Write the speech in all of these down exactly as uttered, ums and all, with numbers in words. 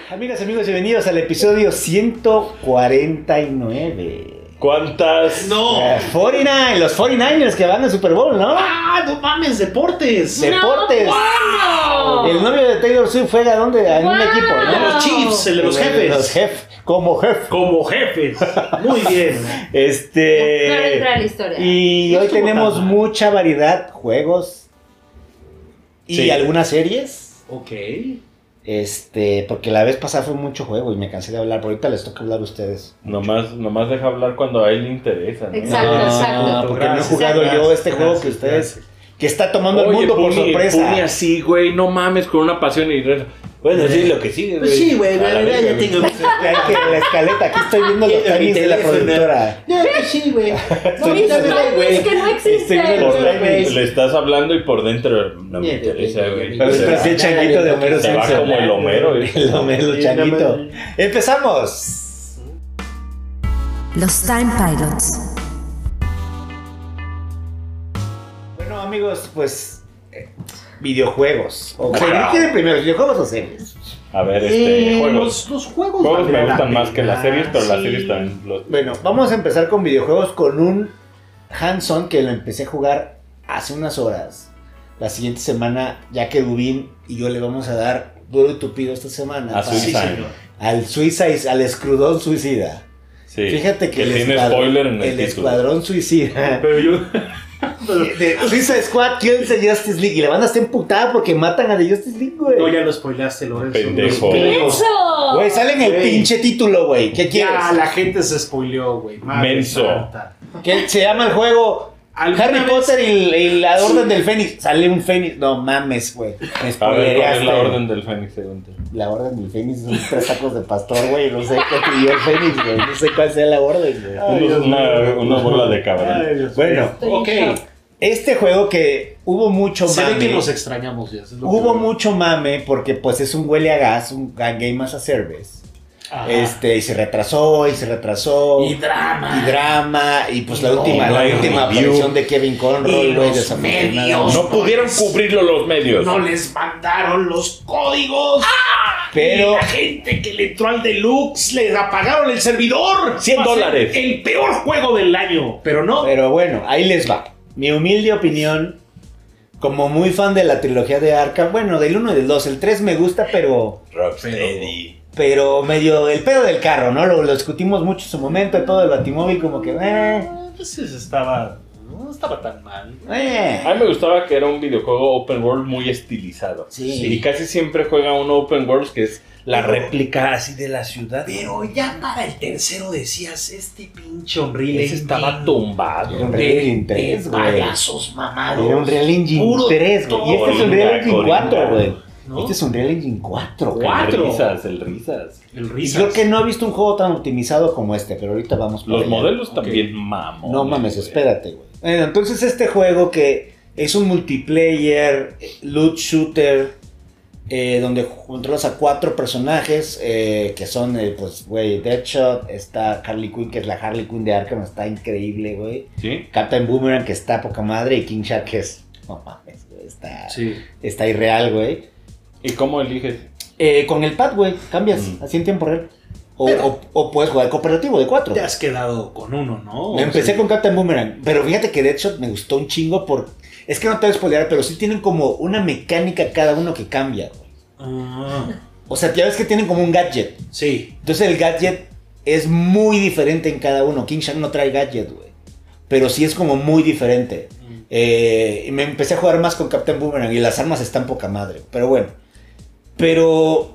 Amigas, amigos, bienvenidos al episodio ciento cuarenta y nueve. ¿Cuántas? No. Uh, cuarenta y nueve, los cuarenta y nueve ers que van al Super Bowl, ¿no? Ah, no mames, deportes. Deportes. No, bueno. El novio de Taylor Swift fue a dónde? A un Wow. equipo, El de ¿no? los Chiefs, el de los jefes. Los jefes, como jefe. Como jefes. Muy bien. Este. No entra a la historia. Y No hoy estuvo tenemos tan mal. mucha variedad, juegos y Sí. algunas series. Ok. Este, porque la vez pasada fue mucho juego y me cansé de hablar, pero ahorita les toca hablar a ustedes. Nomás, nomás deja hablar cuando a él le interesa, ¿no? Exacto, No, exacto. porque no he Gracias, jugado gracias, yo este juego que gracias, ustedes, gracias. que está tomando el Oye, mundo por Puni, sorpresa. Puni así, güey, no mames, con una pasión y... Bueno, sí, lo que sigue, güey. Pues sí, güey, A la ya, ya, verga, ya güey. tengo. Hay que la escaleta, aquí estoy viendo los Mira, mi timings de la teléfono. productora. Ya, pues sí, güey. No, Estoy ya, viendo- güey, güey. Es que no Estoy viendo existe. los Por- timings. le estás hablando y por dentro no me Mira, interesa, mira, güey. mira, Pero Se es va- así el changuito de Homero Se va Simpson. como el Homero, ¿eh? El Homero changuito. Empezamos. Los Time Pilots. Bueno, amigos, pues eh, videojuegos. O sea, ¿qué quieren primero, videojuegos o series? A ver, este, Eh, juegos. los, los juegos. Juegos me valen la gustan más que pena, las series, pero las sí. series también. Los... Bueno, vamos a empezar con videojuegos con un hands-on que lo empecé a jugar hace unas horas. La siguiente semana, ya que Dubín y yo le vamos a dar duro y tupido esta semana A para- Sí, Suicide. señor. al Suicide, al escudón suicida. Sí. Fíjate que, que el, tiene escuadrón- spoiler en el, el título. escuadrón suicida Pero yo. de Suicide Squad kills the Justice League y la banda está emputada porque matan a The Justice League, güey. No, ya lo spoileaste, Lorenzo. Pendejo. Los- ¡Eso! Güey, sale en el Güey. pinche título, güey. ¿Qué quieres? Ya, la gente se spoileó, güey. Madre Menso. santa. Que se llama el juego ¿Alguna Harry vez- Potter y, y la Orden del Fénix. Sale un Fénix. No mames, güey. Me A ver, ¿cuál spoilereaste. es la orden del Fénix, según tú? La Orden del Fénix son tres tacos de pastor, güey. No sé qué pidió el Fénix, güey. No sé cuál sea la orden, güey. Ay, Dios Una, mío. una bola de cabrón. Ay, Dios Bueno, mío. Estoy ok. en shock. este juego que hubo mucho Se ve mame. que nos extrañamos ya. es lo que Hubo veo. mucho mame porque pues es un huele a gas, un game as a service. Ajá. Este, y se retrasó, y se retrasó. Y drama. Y drama, y pues la No, última, no la hay última review. aparición de Kevin Conroy, Y güey, los desafortunadamente. medios. No pudieron cubrirlo los medios. No les mandaron los códigos. Pero- Y la gente que le entró al deluxe les apagaron el servidor. cien Va a ser dólares. El peor juego del año. Pero no. Pero bueno, ahí les va. Mi humilde opinión, como muy fan de la trilogía de Arkham, bueno, del uno y del dos, el tres me gusta, pero Rocksteady. pero medio el pedo del carro, ¿no? Lo, lo discutimos mucho en su momento, el pedo del Batimóvil, como que, eh, Pues eso estaba. No estaba tan mal. eh. A mí me gustaba que era un videojuego open world muy estilizado. Sí. Y casi siempre juega un open world que es la réplica así de la ciudad. Pero ya para el tercero decías, este pinche Unreal Ese estaba Engine tumbado. Era un de- Real Engine de tres, güey. payasos mamados. Era un Real Engine Puro tres, güey. Y este es un Real Coringa, Engine Coringa. cuatro, güey. ¿no? Este es un Real Engine cuatro, güey. Cuatro. El risas, el risas. El Y risas. creo que no he visto un juego tan optimizado como este, pero ahorita vamos por Los allá. modelos Ok. también mamo. No mames, espérate, güey. Bueno, entonces este juego que es un multiplayer, eh, loot shooter, eh, donde controlas a cuatro personajes, eh, que son, eh, pues, güey, Deadshot, está Harley Quinn, que es la Harley Quinn de Arkham, está increíble, güey. ¿Sí? Captain Boomerang, que está poca madre, y King Shark, que es, no mames, güey, está, Sí. está irreal, güey. ¿Y cómo eliges? Eh, con el pad, güey, cambias, Mm. así en tiempo real. O, Pero- o, o puedes jugar cooperativo de cuatro. Te has quedado con uno, ¿no? Me O empecé sea, con Captain Boomerang, pero fíjate que Deadshot me gustó un chingo por... Es que no te voy a spoilear, pero sí tienen como una mecánica cada uno que cambia, güey. Ah, O sea, ya ves que tienen como un gadget. sí. Entonces el gadget es muy diferente en cada uno. King Shark no trae gadget, güey. Pero sí es como muy diferente. Eh, y me empecé a jugar más con Captain Boomerang y las armas están poca madre. Pero bueno. Pero...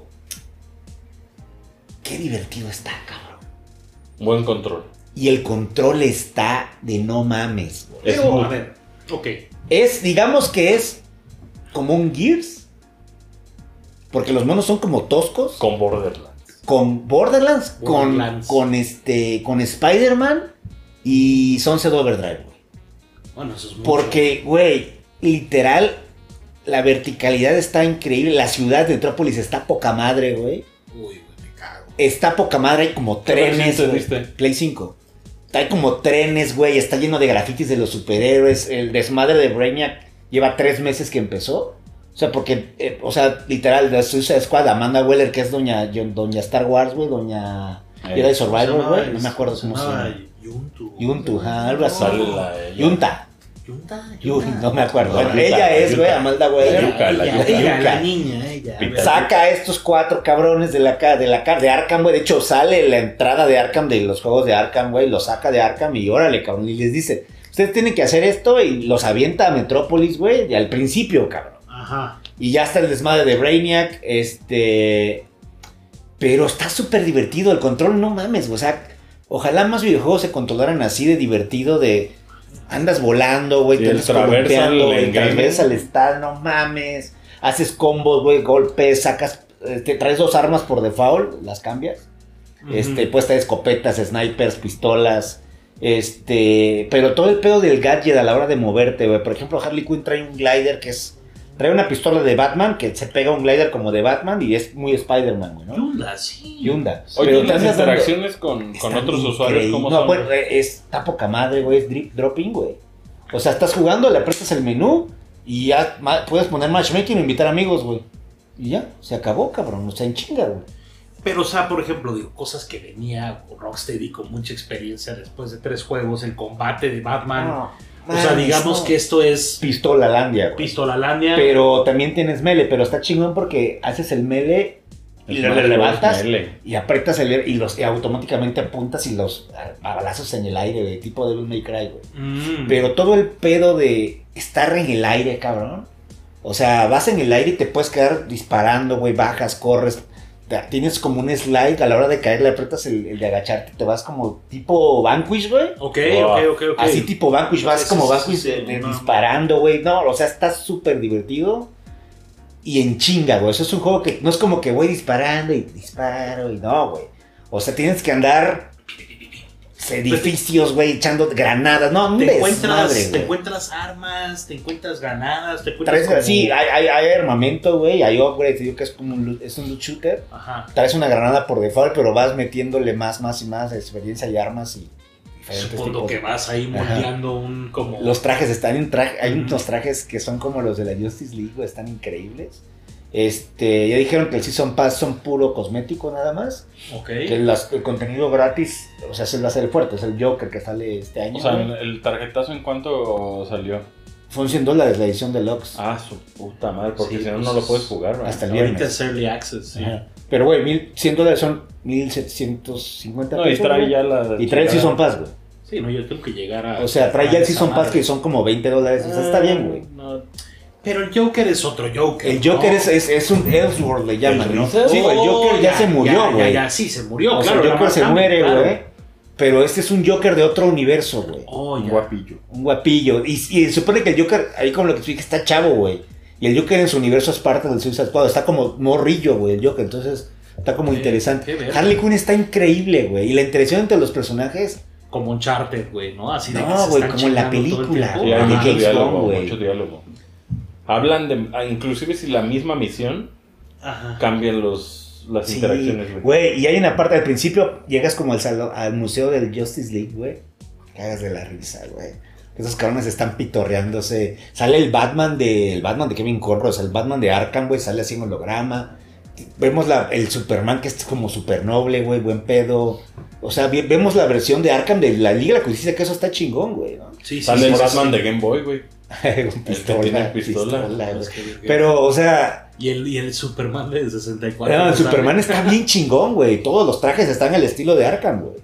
Qué divertido está, cabrón. Buen control. Y el control está de no mames, güey. Es Pero, muy- a ver, ok. Es, digamos que es como un Gears. Porque los monos son como toscos. Con Borderlands. Con Borderlands, Borderlands. Con, con este. Con Spider-Man y Sunset Overdrive, güey. Bueno, eso es mucho. Porque, güey, literal, la verticalidad está increíble. La ciudad de Metrópolis está poca madre, güey. Uy, güey, me cago. Está poca madre, hay como ¿Qué versión trenes. te güey. diste? Play cinco. Hay como trenes, güey. Está lleno de grafitis de los superhéroes. El desmadre de Brainiac lleva tres meses que empezó. O sea, porque, eh, o sea, literal, de Suicide Squad, Amanda Weller, que es doña, doña Star Wars, güey, doña Jedi Survivor, güey, no me acuerdo cómo se llama. Yuntu. Yuntu, ajá, algo así. Sale la- Yunta. Yunta. Yun, no me acuerdo. Bueno, Yuka, ella es, güey, Yuka. Amanda Weller. Yuka, la Ella, Yuka. ella, Yuka. la niña, ella. Pita. Saca a estos cuatro cabrones de la, ca- de la ca- de Arkham, güey. De hecho, sale la entrada de Arkham, de los juegos de Arkham, güey. Los saca de Arkham y órale, cabrón. Y les dice, ustedes tienen que hacer esto y los avienta a Metrópolis, güey. Y al principio, cabrón. Ajá. Y ya está el desmadre de Brainiac, este... Pero está súper divertido, el control, no mames, o sea... Ojalá más videojuegos se controlaran así de divertido, de... Andas volando, güey, Sí, te el andas traversal columpiando, güey, en transversal está, no mames. Haces combos, güey, golpes, sacas... Te traes dos armas por default, las cambias. Ujú. Este, puedes traer escopetas, snipers, pistolas... Este... Pero todo el pedo del gadget a la hora de moverte, güey. Por ejemplo, Harley Quinn trae un glider que es... Trae una pistola de Batman que se pega a un glider como de Batman y es muy Spider-Man, güey, ¿no? Yunda, sí. Yunda. Oye, Pero ¿y te las andas dando- interacciones con, con Están otros usuarios increíbles. cómo No, son? bueno, eh, es, está poca madre, güey, es drip, dropping, güey. O sea, estás jugando, le aprietas el menú y ya ma- puedes poner matchmaking o invitar amigos, güey. Y ya, se acabó, cabrón, o sea, en chinga, güey. Pero, o sea, por ejemplo, digo, cosas que venía Rocksteady con mucha experiencia después de tres juegos, el combate de Batman. No, o sea, mames, digamos no. que esto es Pistola Landia, güey. Pistolalandia. Pero también tienes melee, pero está chingón porque haces el melee y Es le, más, le es levantas melee. y aprietas el y los y automáticamente apuntas y los a, a balazos en el aire, güey, tipo de Devil May Cry, güey. Mm. Pero todo el pedo de estar en el aire, cabrón. O sea, vas en el aire y te puedes quedar disparando, güey, bajas, corres. te- Tienes como un slide, a la hora de caer le aprietas el, el de agacharte, te vas como tipo Vanquish, güey. Ok, Wow. ok, ok, ok. Así tipo Vanquish, vas Sí, como sí, Vanquish sí, de- de no. disparando, güey. No, o sea, está súper divertido. Y en chinga, güey. Eso es un juego que no es como que voy disparando y disparo y no, güey. O sea, tienes que andar edificios, güey, echando granadas. No, un Te encuentras, desmadre, te güey. encuentras armas, te encuentras granadas, te encuentras. Traes, como- sí, hay, hay, hay armamento, güey, hay upgrades, te digo que es como un loot, es un loot shooter. Ajá. Traes una granada por default, pero vas metiéndole más, más y más experiencia y armas y diferentes Supongo tipos. que vas ahí Ajá. moldeando un como. Los trajes están en traje, hay Ujú. unos trajes que son como los de la Justice League, güey, están increíbles. Este, ya dijeron que el Season Pass son puro cosmético nada más, Ok. que las- el contenido gratis, o sea, se va a ser el fuerte, es el Joker que sale este año. O sea, güey. ¿el tarjetazo en cuánto salió? Son cien dólares la edición deluxe. Ah, su puta madre, porque Sí, si no, pues, no lo puedes jugar, ¿verdad? hasta el Ahorita viernes. es Early Access, sí. Ajá. Pero, güey, mil cien dólares son mil setecientos cincuenta No, y pesos. trae güey. ya la... Y trae el Season Pass, güey. Sí, no, yo tengo que llegar a. O sea, trae ya el a esa Season Pass madre. que son como veinte dólares. O sea, está bien, güey. No, pero el Joker es otro Joker. El Joker ¿no? es, es, es un Elseworld, le llaman, ¿El ¿no? Riddler? Sí, güey, el Oh, Joker ya, se murió, ya, güey. Ya, ya, sí, se murió. O sea, claro, el la Joker se matamos, muere, claro. güey. Pero este es un Joker de otro universo, güey. Oh, Un ya. guapillo. Un guapillo. Y, y se supone que el Joker, ahí como lo que expliqué, está chavo, güey. Y el Joker en su universo es parte del Suicide Squad. Está como morrillo, güey, el Joker. Entonces, está como Qué- interesante. qué verga. Harley Quinn está increíble, güey. Y la interacción entre los personajes... Como Uncharted, güey, ¿no? Así de que No, se güey, están como en la chingando todo el película, tiempo. Sí, hay Ajá. mucho James diálogo, Bond, güey. mucho diálogo. Hablan de... ah, inclusive si la misma misión, Ajá. cambian los, las Sí, interacciones, güey. güey. Y hay una parte al principio, llegas como al, salón, al museo del Justice League, güey. Cagas de la risa, güey. Esos cabrones están pitorreándose. Sale el Batman de, el Batman de Kevin Conroy, o sea, el Batman de Arkham, güey, sale así en holograma. Vemos la, el Superman que es como super noble, güey, buen pedo. O sea, vi- vemos la versión de Arkham de la Liga de la Justicia, que eso está chingón, güey, ¿no? Sí, sí, Sale sí, el sí, Batman sí. de Game Boy, güey. Con pistola, tiene pistola. güey. Es que- Pero, o sea, Y el, y el Superman de sesenta y cuatro. no, el ¿sabes? Superman está bien chingón, güey. Todos los trajes están al estilo de Arkham, güey.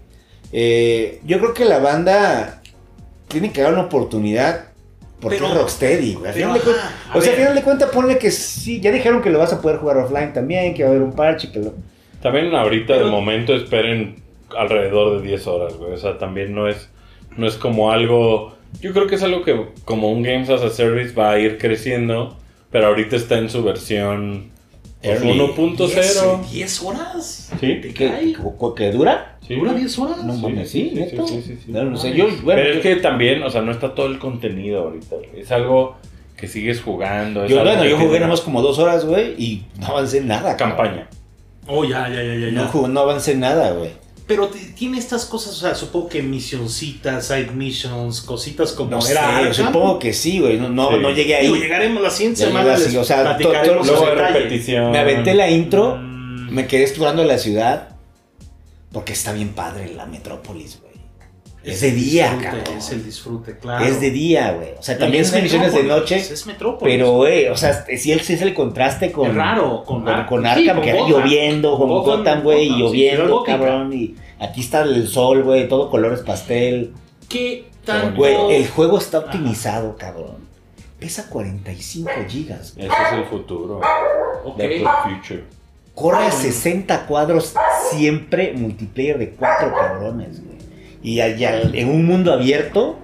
Eh, yo creo que la banda tiene que dar una oportunidad porque Pero- es Rocksteady, güey. Al pero, final de cuen- ajá, a O sea, al ver. final de cuentas, ponle que sí. Ya dijeron que lo vas a poder jugar offline también, que va a haber un parche, que lo... También ahorita Pero- de momento esperen alrededor de diez horas, güey. O sea, también no es, no es como algo... Yo creo que es algo que como un Games as a Service va a ir creciendo, pero ahorita está en su versión pues, Early. uno punto cero. ¿diez, diez horas? Sí. ¿Te ¿Qué, cae? qué- qué dura? Sí. ¿Dura diez horas? No Sí, mames, sí, sí, sí, neto. sí, sí, sí. No, no sé, yo, bueno, Pero es yo- que también, o sea, no está todo el contenido ahorita, güey. Es algo que sigues jugando. es yo, algo bueno, que yo jugué tiene nada más como dos horas, güey, y no avancé nada. cabrón. campaña. Oh, ya, ya, ya, ya. No, ya. jugué- no avancé nada, güey. Pero te- tiene estas cosas, o sea, supongo que misioncitas, side missions, cositas como No era sé, Arkham. supongo que sí, güey. No, no, Sí. no llegué ahí. Digo, llegaremos la siguiente Ya semana, llegas les así, o sea, platicaremos to- to- los Luego de detalles. repetición. Me aventé la intro, Mm. me quedé explorando la ciudad. Porque está bien padre la metrópolis, güey. Es de el día, disfrute, cabrón. Es el disfrute, claro. Es de día, güey. O sea, también Y son misiones de Metrópolis, noche. Es Metrópolis. Pero, güey, o sea, sí, el- sí es el contraste con. Es raro, con, Con, Ar- con sí, Arkham, con que era Gotham. lloviendo, con Gotham, Gotham, güey, y Gotham, sí, lloviendo, ciudad gótica. cabrón. Y aquí está el sol, güey, todo colores pastel. ¿Qué tanto? Güey, el juego está optimizado, cabrón. Pesa cuarenta y cinco gigas, güey. Ese es el futuro. Ok. That's the future. Corre a sesenta cuadros, siempre multiplayer de cuatro cabrones, güey. Y allá, en un mundo abierto,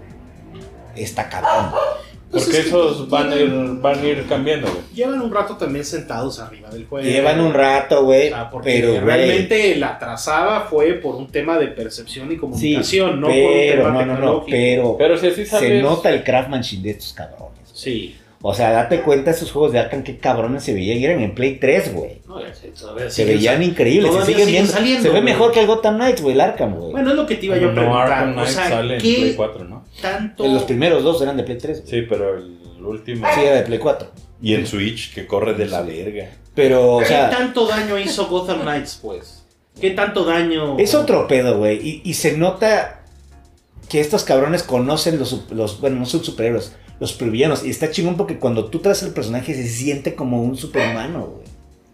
está cabrón. Pues Porque es que esos van a ir, llevan- van a ir cambiando, güey. Llevan un rato también sentados arriba del juego. Llevan un rato, güey, O sea, porque pero, güey. realmente la trazada fue por un tema de percepción y comunicación, no por un pero, tema no, no, no, tecnológico. pero, Pero si así se sabes. nota el craftsmanship de estos cabrones. Sí. O sea, date cuenta, esos juegos de Arkham, qué cabrones se veían. Y eran en Play tres, güey. No, ya sé, todavía Se siguen veían sal- increíbles, se todavía siguen siguen viendo. saliendo, Se ve güey. mejor que el Gotham Knights, güey, el Arkham, güey. Bueno, es lo que te iba yo a No, preguntar. Arkham o Knight sea, sale en Play ¿qué cuatro, ¿no? tanto? Los primeros dos eran de Play tres, güey. Sí, pero el último. Sí, era de Play cuatro. Y en Switch, que corre de la verga. Pero, o ¿Qué sea, tanto daño hizo Gotham Knights, pues? ¿Qué tanto daño? es otro pedo, güey. Y, y se nota que estos cabrones conocen los, sup- los bueno, no son superhéroes, los supervillanos. Y está chingón porque cuando tú traes el personaje se siente como un superhumano, güey.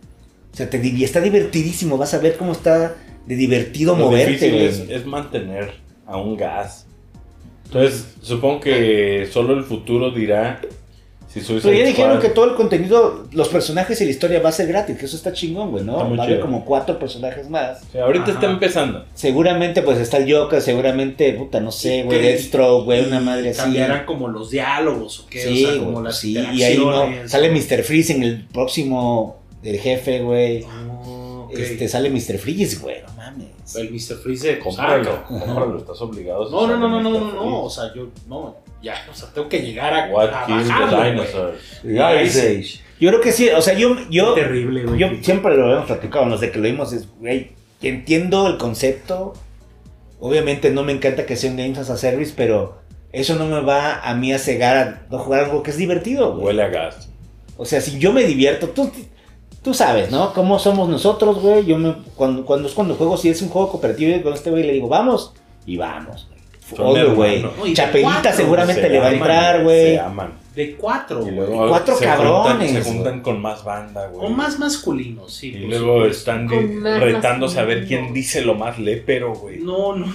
O sea, te, div- está divertidísimo. Vas a ver cómo está de divertido Lo moverte, difícil güey. es, es mantener a un gas. Entonces, supongo que solo el futuro dirá si Suicide Pero ya dijeron Squad- que todo el contenido, los personajes y la historia va a ser gratis, que eso está chingón, güey, ¿no? Está muy Va a haber chido. como cuatro personajes más. O sea, ahorita Ajá. está empezando. Seguramente, pues está el Joker, seguramente, puta, no sé, güey, Que- Deathstroke, güey, una y madre así. cambiarán como los diálogos o qué, Sí, o sea, como güey, las sí, y ahí no, interacciones. sale mister Freeze en el próximo del jefe, güey. Oh, ok. Este, sale mister Freeze, güey, no mames. El mister Freeze de Cómpralo, Saco. cómpralo, estás obligado. a No, no, no, no, no, usar no, no, o sea, yo, no, ya, o sea, tengo que llegar a, What a killed the bajarlo, güey. dinosaurs? Ice Age. Yo creo que sí, o sea, yo, yo, Qué terrible, güey. yo siempre lo hemos platicado, no sé, que lo vimos, es, güey, entiendo el concepto. Obviamente no me encanta que sea un Games as a Service, pero eso no me va a mí a cegar a no jugar algo que es divertido, güey. Huele a gas. O sea, si yo me divierto, tú, tú sabes, ¿no? Cómo somos nosotros, güey. Yo me, cuando, cuando es cuando juego, si es un juego cooperativo y con este güey le digo, vamos, y vamos, güey. Son Obvio, güey. hermanos. No, y de Chapelita cuatro, seguramente Se le va a aman, entrar, güey. Se aman. De cuatro, Y güey. luego Cuatro se cabrones, Juntan, se juntan güey. con más banda, güey. O más masculinos, sí. Y por luego supuesto. están Con de- más retándose a ver masculino. quién dice lo más lépero, güey. No, no.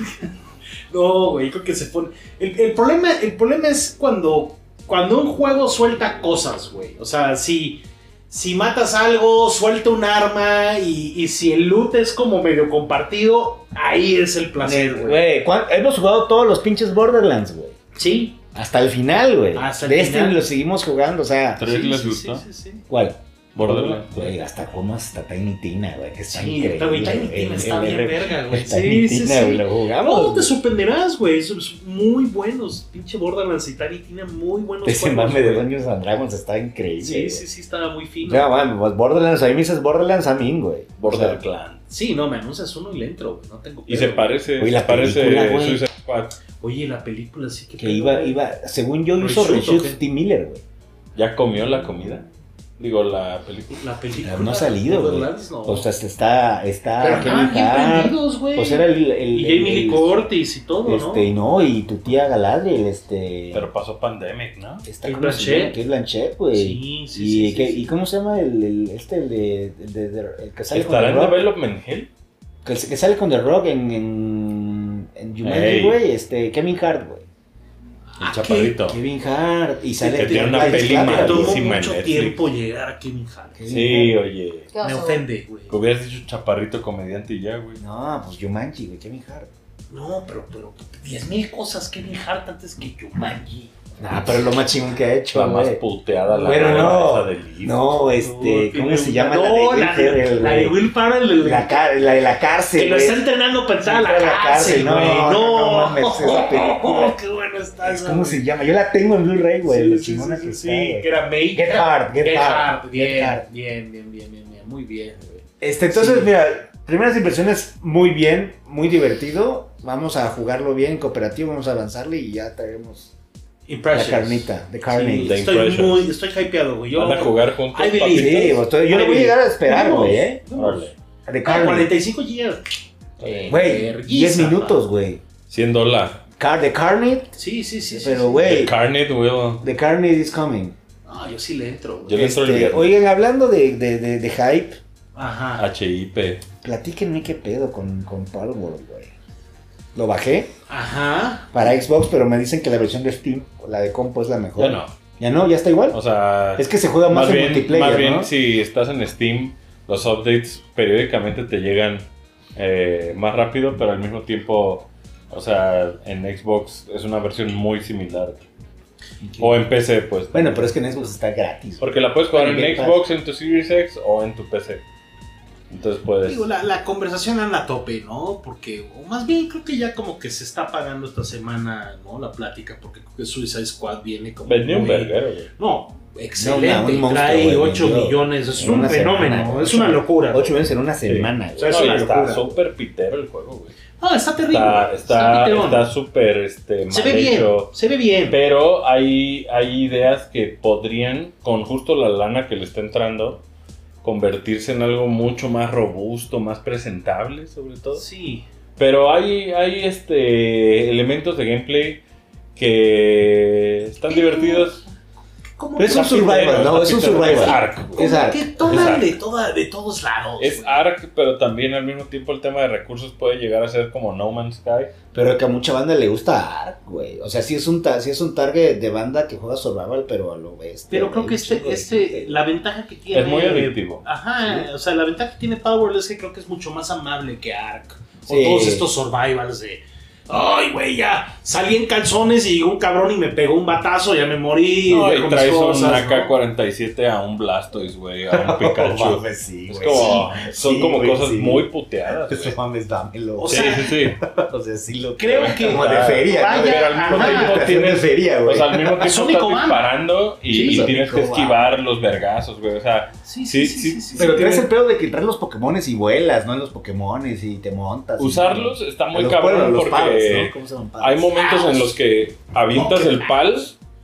No, güey, creo que se pone. El, el problema, el problema es cuando, cuando un juego suelta cosas, güey. O sea, si, si matas algo, suelta un arma y, y si el loot es como medio compartido, ahí es el placer, güey. Güey, ¿cuán- hemos jugado todos los pinches Borderlands, güey. Sí. Hasta el final, güey. Hasta el De este final. lo seguimos jugando, o sea. ¿Tres Sí, les sí, gustó? sí, sí, sí. ¿Cuál? Borderlands. Güey, hasta cómo hasta Tiny Tina, güey, que está Sí, increíble. está bien, Tiny güey. Tina El- está el- bien el- verga, güey. el Tiny Sí, sí, Tina, sí. güey, lo jugamos. No, te sorprenderás, güey. Son son muy buenos. Pinche Borderlands y Tiny Tina, muy buenos Ese juegos, mame de güey. Dungeons and Dragons está increíble. Sí, güey. sí, sí, estaba muy fino. Ya, man, pues Borderlands, a mí me dices Borderlands a mí, güey. Borderlands. Sí, no, me anuncias uno y le entro, güey. No tengo Y se pedo. parece, Güey, se la parece película, güey. Suicide Squad. Oye, la película sí que. Que iba, iba, según yo hizo Reshoot, reshoot ¿o qué? Tim Miller, güey. ¿Ya comió la comida? Digo, la película. La película. No ha salido, güey. Borderlands, no. O sea, está, está Pero estaban bien Hart, prendidos, güey. pues era el, el, Y Jamie el- Lee Curtis y todo, este, ¿no? no, y tu tía Galadriel, este, Pero pasó Pandemic, ¿no? está Kate ¿cómo se Blanchett. llama? Kate Blanchett, güey. Sí, sí, y, sí, sí, que- sí. y cómo se llama el, el- este, el de, el de- de- el que sale con ¿Estará The en Rock? Development Hell? Que, que sale con The Rock en, en, en Jumanji, Ey. güey, este, Kevin Hart, güey. El Ah, chaparrito. Kevin Hart, y sale... que tiene una Ay, peli claro, Me malísima. tomó Malísima en mucho Netflix. tiempo llegar a Kevin Hart. Kevin Sí, Hart. oye. ¿Qué Me oso? ofende, güey. Que hubieras dicho chaparrito comediante y ya, güey. No, pues Jumanji, güey, Kevin Hart. No, pero, pero, diez mil cosas Kevin Hart antes que Jumanji. Nah, pero es lo más chingón que ha hecho, La más güey. puteada, la Bueno, nueva no, esa del libro. no, este, No, ¿cómo tiene se un- llama? No, la de Will la, Ferrell, la de güey. Will Ferrell. el- La, car- la de la cárcel, que lo güey. está entrenando para entrar a Sí, la cárcel, no, güey. no, No, no mames, esa película. Qué bueno está esa, ¿Cómo güey. se llama? Yo la tengo en Blu-ray, güey, Sí, lo sí, chingona sí, que sí, está, sí, güey. que era Make. Get Hard, Get, Get Hard. Hard. Get Bien, Hard. bien, bien, bien, bien, bien, muy bien, güey. Este, entonces, Sí. mira, primeras impresiones muy bien, muy divertido. Vamos a jugarlo bien en cooperativo, vamos a avanzarle y ya traemos la Impressions. carnita, de Sí, carne. The estoy Impressions. muy, estoy hypeado, güey. Yo, ¿Van a jugar juntos, I believe. papitos? Sí, pues, yo lo voy a llegar a esperar, Vamos, güey, eh. vamos. Órale. De Ah, carne. cuarenta y cinco gigas. Güey, diez minutos, güey. cien dólares. Car de carne, Sí, sí, sí. sí, pero sí. güey, The Carnage, Will. de carne is coming. No, yo sí le entro, güey. Yo le entro el Este, viernes. oigan, hablando de, de, de, de hype, Ajá. H I P. Ah. platíquenme qué pedo con, con Palworld, güey. Lo bajé Ajá. para Xbox, pero me dicen que la versión de Steam, la de compo, es la mejor. Ya no. ¿Ya no? ¿Ya está igual? O sea, Es que se juega más, más en bien, multiplayer, más bien ¿no? si estás en Steam, los updates periódicamente te llegan eh, más rápido, pero al mismo tiempo, o sea, en Xbox es una versión muy similar. O en P C, pues. Bueno, pero es que en Xbox está gratis. Porque la puedes jugar En en Game Pass. Xbox, en tu Series X o en tu P C. Entonces puedes... Digo, la, la conversación anda a tope, ¿no? Porque, o más bien creo que ya como que se está pagando esta semana, ¿no? La plática, porque creo que Suicide Squad viene como... Vendió un muy- verguero, güey. No, excelente. No, no, un monstruo, trae güey, ocho vendió millones, es en un una fenómeno, semana, es ocho- una locura. ocho veces en una semana, O sea, güey. es No, una y está locura. súper pitero el juego, güey. No, está terrible. Está está piterón. está súper este, Se mal ve bien, hecho. se ve bien. Pero hay, hay ideas que podrían, con justo la lana que le está entrando, convertirse en algo mucho más robusto, más presentable, sobre todo. Sí. Pero hay, hay este, elementos de gameplay que están Pero- divertidos. Como Pero es que- un survival, ¿no? Es un survival. Es Ark. como es Ark. que toman Es Ark. de, toda, de todos lados. Es güey. Ark, pero también al mismo tiempo el tema de recursos puede llegar a ser como No Man's Sky. Pero que a mucha banda le gusta Ark, güey. O sea, sí es un, ta- sí es un target de banda que juega survival, pero a lo bestia. Pero creo güey, que un este, chingo de este, gente. la ventaja que tiene... Es muy adictivo. Ajá, o sea, la ventaja que tiene Power es que creo que es mucho más amable que Ark. O Sí. todos estos survivals de... Ay, güey, ya salí en calzones y llegó un cabrón y me pegó un batazo, ya me morí. No, ya y con traes mis un cosas, A K ¿no? cuarenta y siete a un Blastoise, güey, a un Pikachu. No mames, sí, Es güey. como, Sí, son sí, como güey, cosas sí. muy puteadas. Eso güey. mames, dámelo. O Sí, sea, sí, sí. o sea, sí lo creo que- como de feria, Vaya, ¿no? Pero al mismo ajá. tiempo de tienes, feria, güey. o sea, al mismo tiempo Sonic estás Bam. disparando y, Sí, y Sonic tienes que Bam. esquivar los vergazos, güey. O sea, Sí, sí, sí, sí. sí, sí, Pero sí tienes tiene- el pedo de que traes los Pokémones y vuelas, ¿no? En los Pokémones y te montas. y- Usarlos está muy los, cabrón bueno, los porque pads, ¿no? ¿Cómo se llaman? Pads. hay momentos en los que avientas No, que- el pal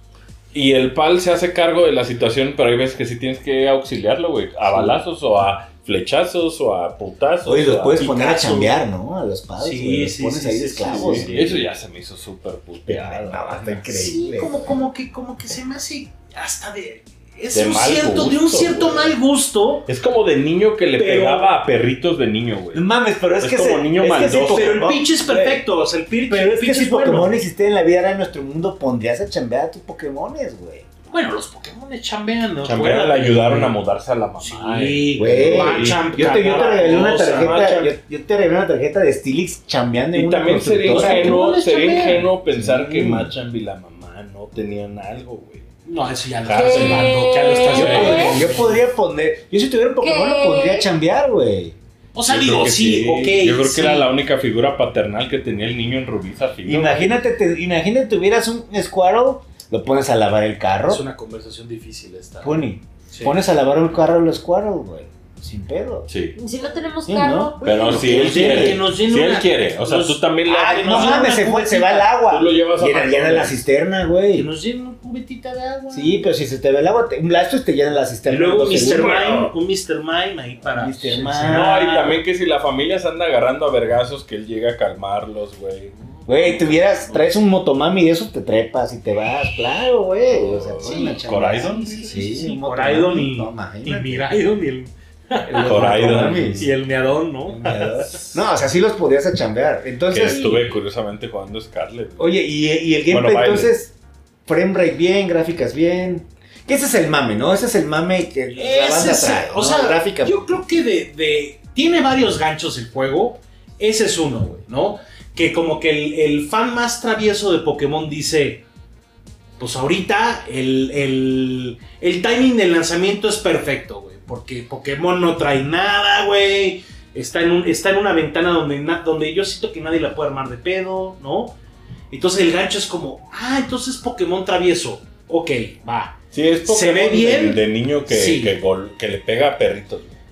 y el pal se hace cargo de la situación, pero hay veces que sí tienes que auxiliarlo, güey. A balazos o a flechazos o a putazos. Oye, los o a puedes poner a picazos. chambear, ¿no? A los pads, Sí, güey, los sí, pones sí, ahí sí, de sí, esclavos. sí, Sí, güey. eso ya se me hizo súper puteado. No, está increíble. Sí, como, como, que, como que se me hace hasta de... Es De un mal cierto, de un gusto, cierto güey. mal gusto. Es como de niño que le Pero- pegaba a perritos de niño, güey. No mames, pero es, Es que como ese- niño es que maldoso. ese Pero el Pokémon- pitch es perfecto. O sea, el pitch, Pero es el que pitch si es bueno. Pokémon existiera en la vida real en nuestro mundo, pondrías a chambear a tus Pokémones, güey. Bueno, los Pokémon chambean, ¿no? Chambean le Acuérdate, ayudaron güey. a mudarse a la mamá. Sí, Güey, Machamp, yo te, yo te regalé una Cacaracosa, tarjeta, Machamp. yo, yo te regalé una tarjeta de Stilix chambeando en Y una también sería constructora. ingenuo, Pokémon sería chambean. ingenuo pensar Sí. que Machamp y la mamá no tenían algo, güey. No, eso ya lo ¿Qué? estás llevando, ya lo estás Yo ¿Qué? llevando. podría, yo podría poner, yo si tuviera un Pokémon ¿Qué? lo pondría a chambear, güey. O sea, Yo digo, creo que sí, ok. Yo creo que sí. era la única figura paternal que tenía el niño en Rubí Zafiro. Imagínate, te, imagínate tuvieras un Squirtle, lo pones a lavar el carro, Es una conversación difícil esta. Pony, Sí. pones a lavar el carro al Squirtle, güey, sin pedo. Sí. Si no tenemos Sí, carro, ¿no? Pero Bueno, si que él nos llene- quiere, que nos llene si él una- quiere, o sea, nos- tú también le Ay, no nos llena mames, una se, fue, se va cubetita. el agua. Tú lo llevas a Llena, Macondo. llena la cisterna, Que güey. nos llene una cubetita de agua. Sí, pero si se te ve el agua, te- un Blastoise te llena la Y cisterna. luego en dos mister segundos. Mime, un mister Mime ahí para... mister Sí, Mime. sí. No, y también que si la familia se anda agarrando a vergazos, que él llega a calmarlos, güey. Güey, tuvieras, traes un motomami y eso te trepas y te vas, claro, güey. O sea, Sí, pon una chamba. Coraidon. Sí, sí, Sí, sí, sí. un motomami. Coraidon y, No, y imagínate. Miraidon y el, El Coraidon. motomami. y el Meadón, ¿no? No, o sea, sí los podías a chambear. Que Entonces, estuve curiosamente jugando Scarlet. oye, y, y el gameplay, Bueno, baile. entonces, frame rate bien, gráficas bien. Que ese es el mame, ¿no? Ese es el mame que la Ese banda es- trae. o ¿no? sea, gráfica. yo creo que de, de- tiene varios ganchos el juego. Ese es uno, güey, ¿no? Que como que el, el fan más travieso de Pokémon dice, pues ahorita el, el, el timing del lanzamiento es perfecto, güey. Porque Pokémon no trae nada, güey. Está en, un, está en una ventana donde, na- donde yo siento que nadie la puede armar de pedo, ¿no? Entonces el gancho es como, ah, entonces Pokémon travieso. Ok, va. Sí, es ¿Se ve Pokémon bien? De, de niño que, Sí. que, gol- que le pega a perritos. güey.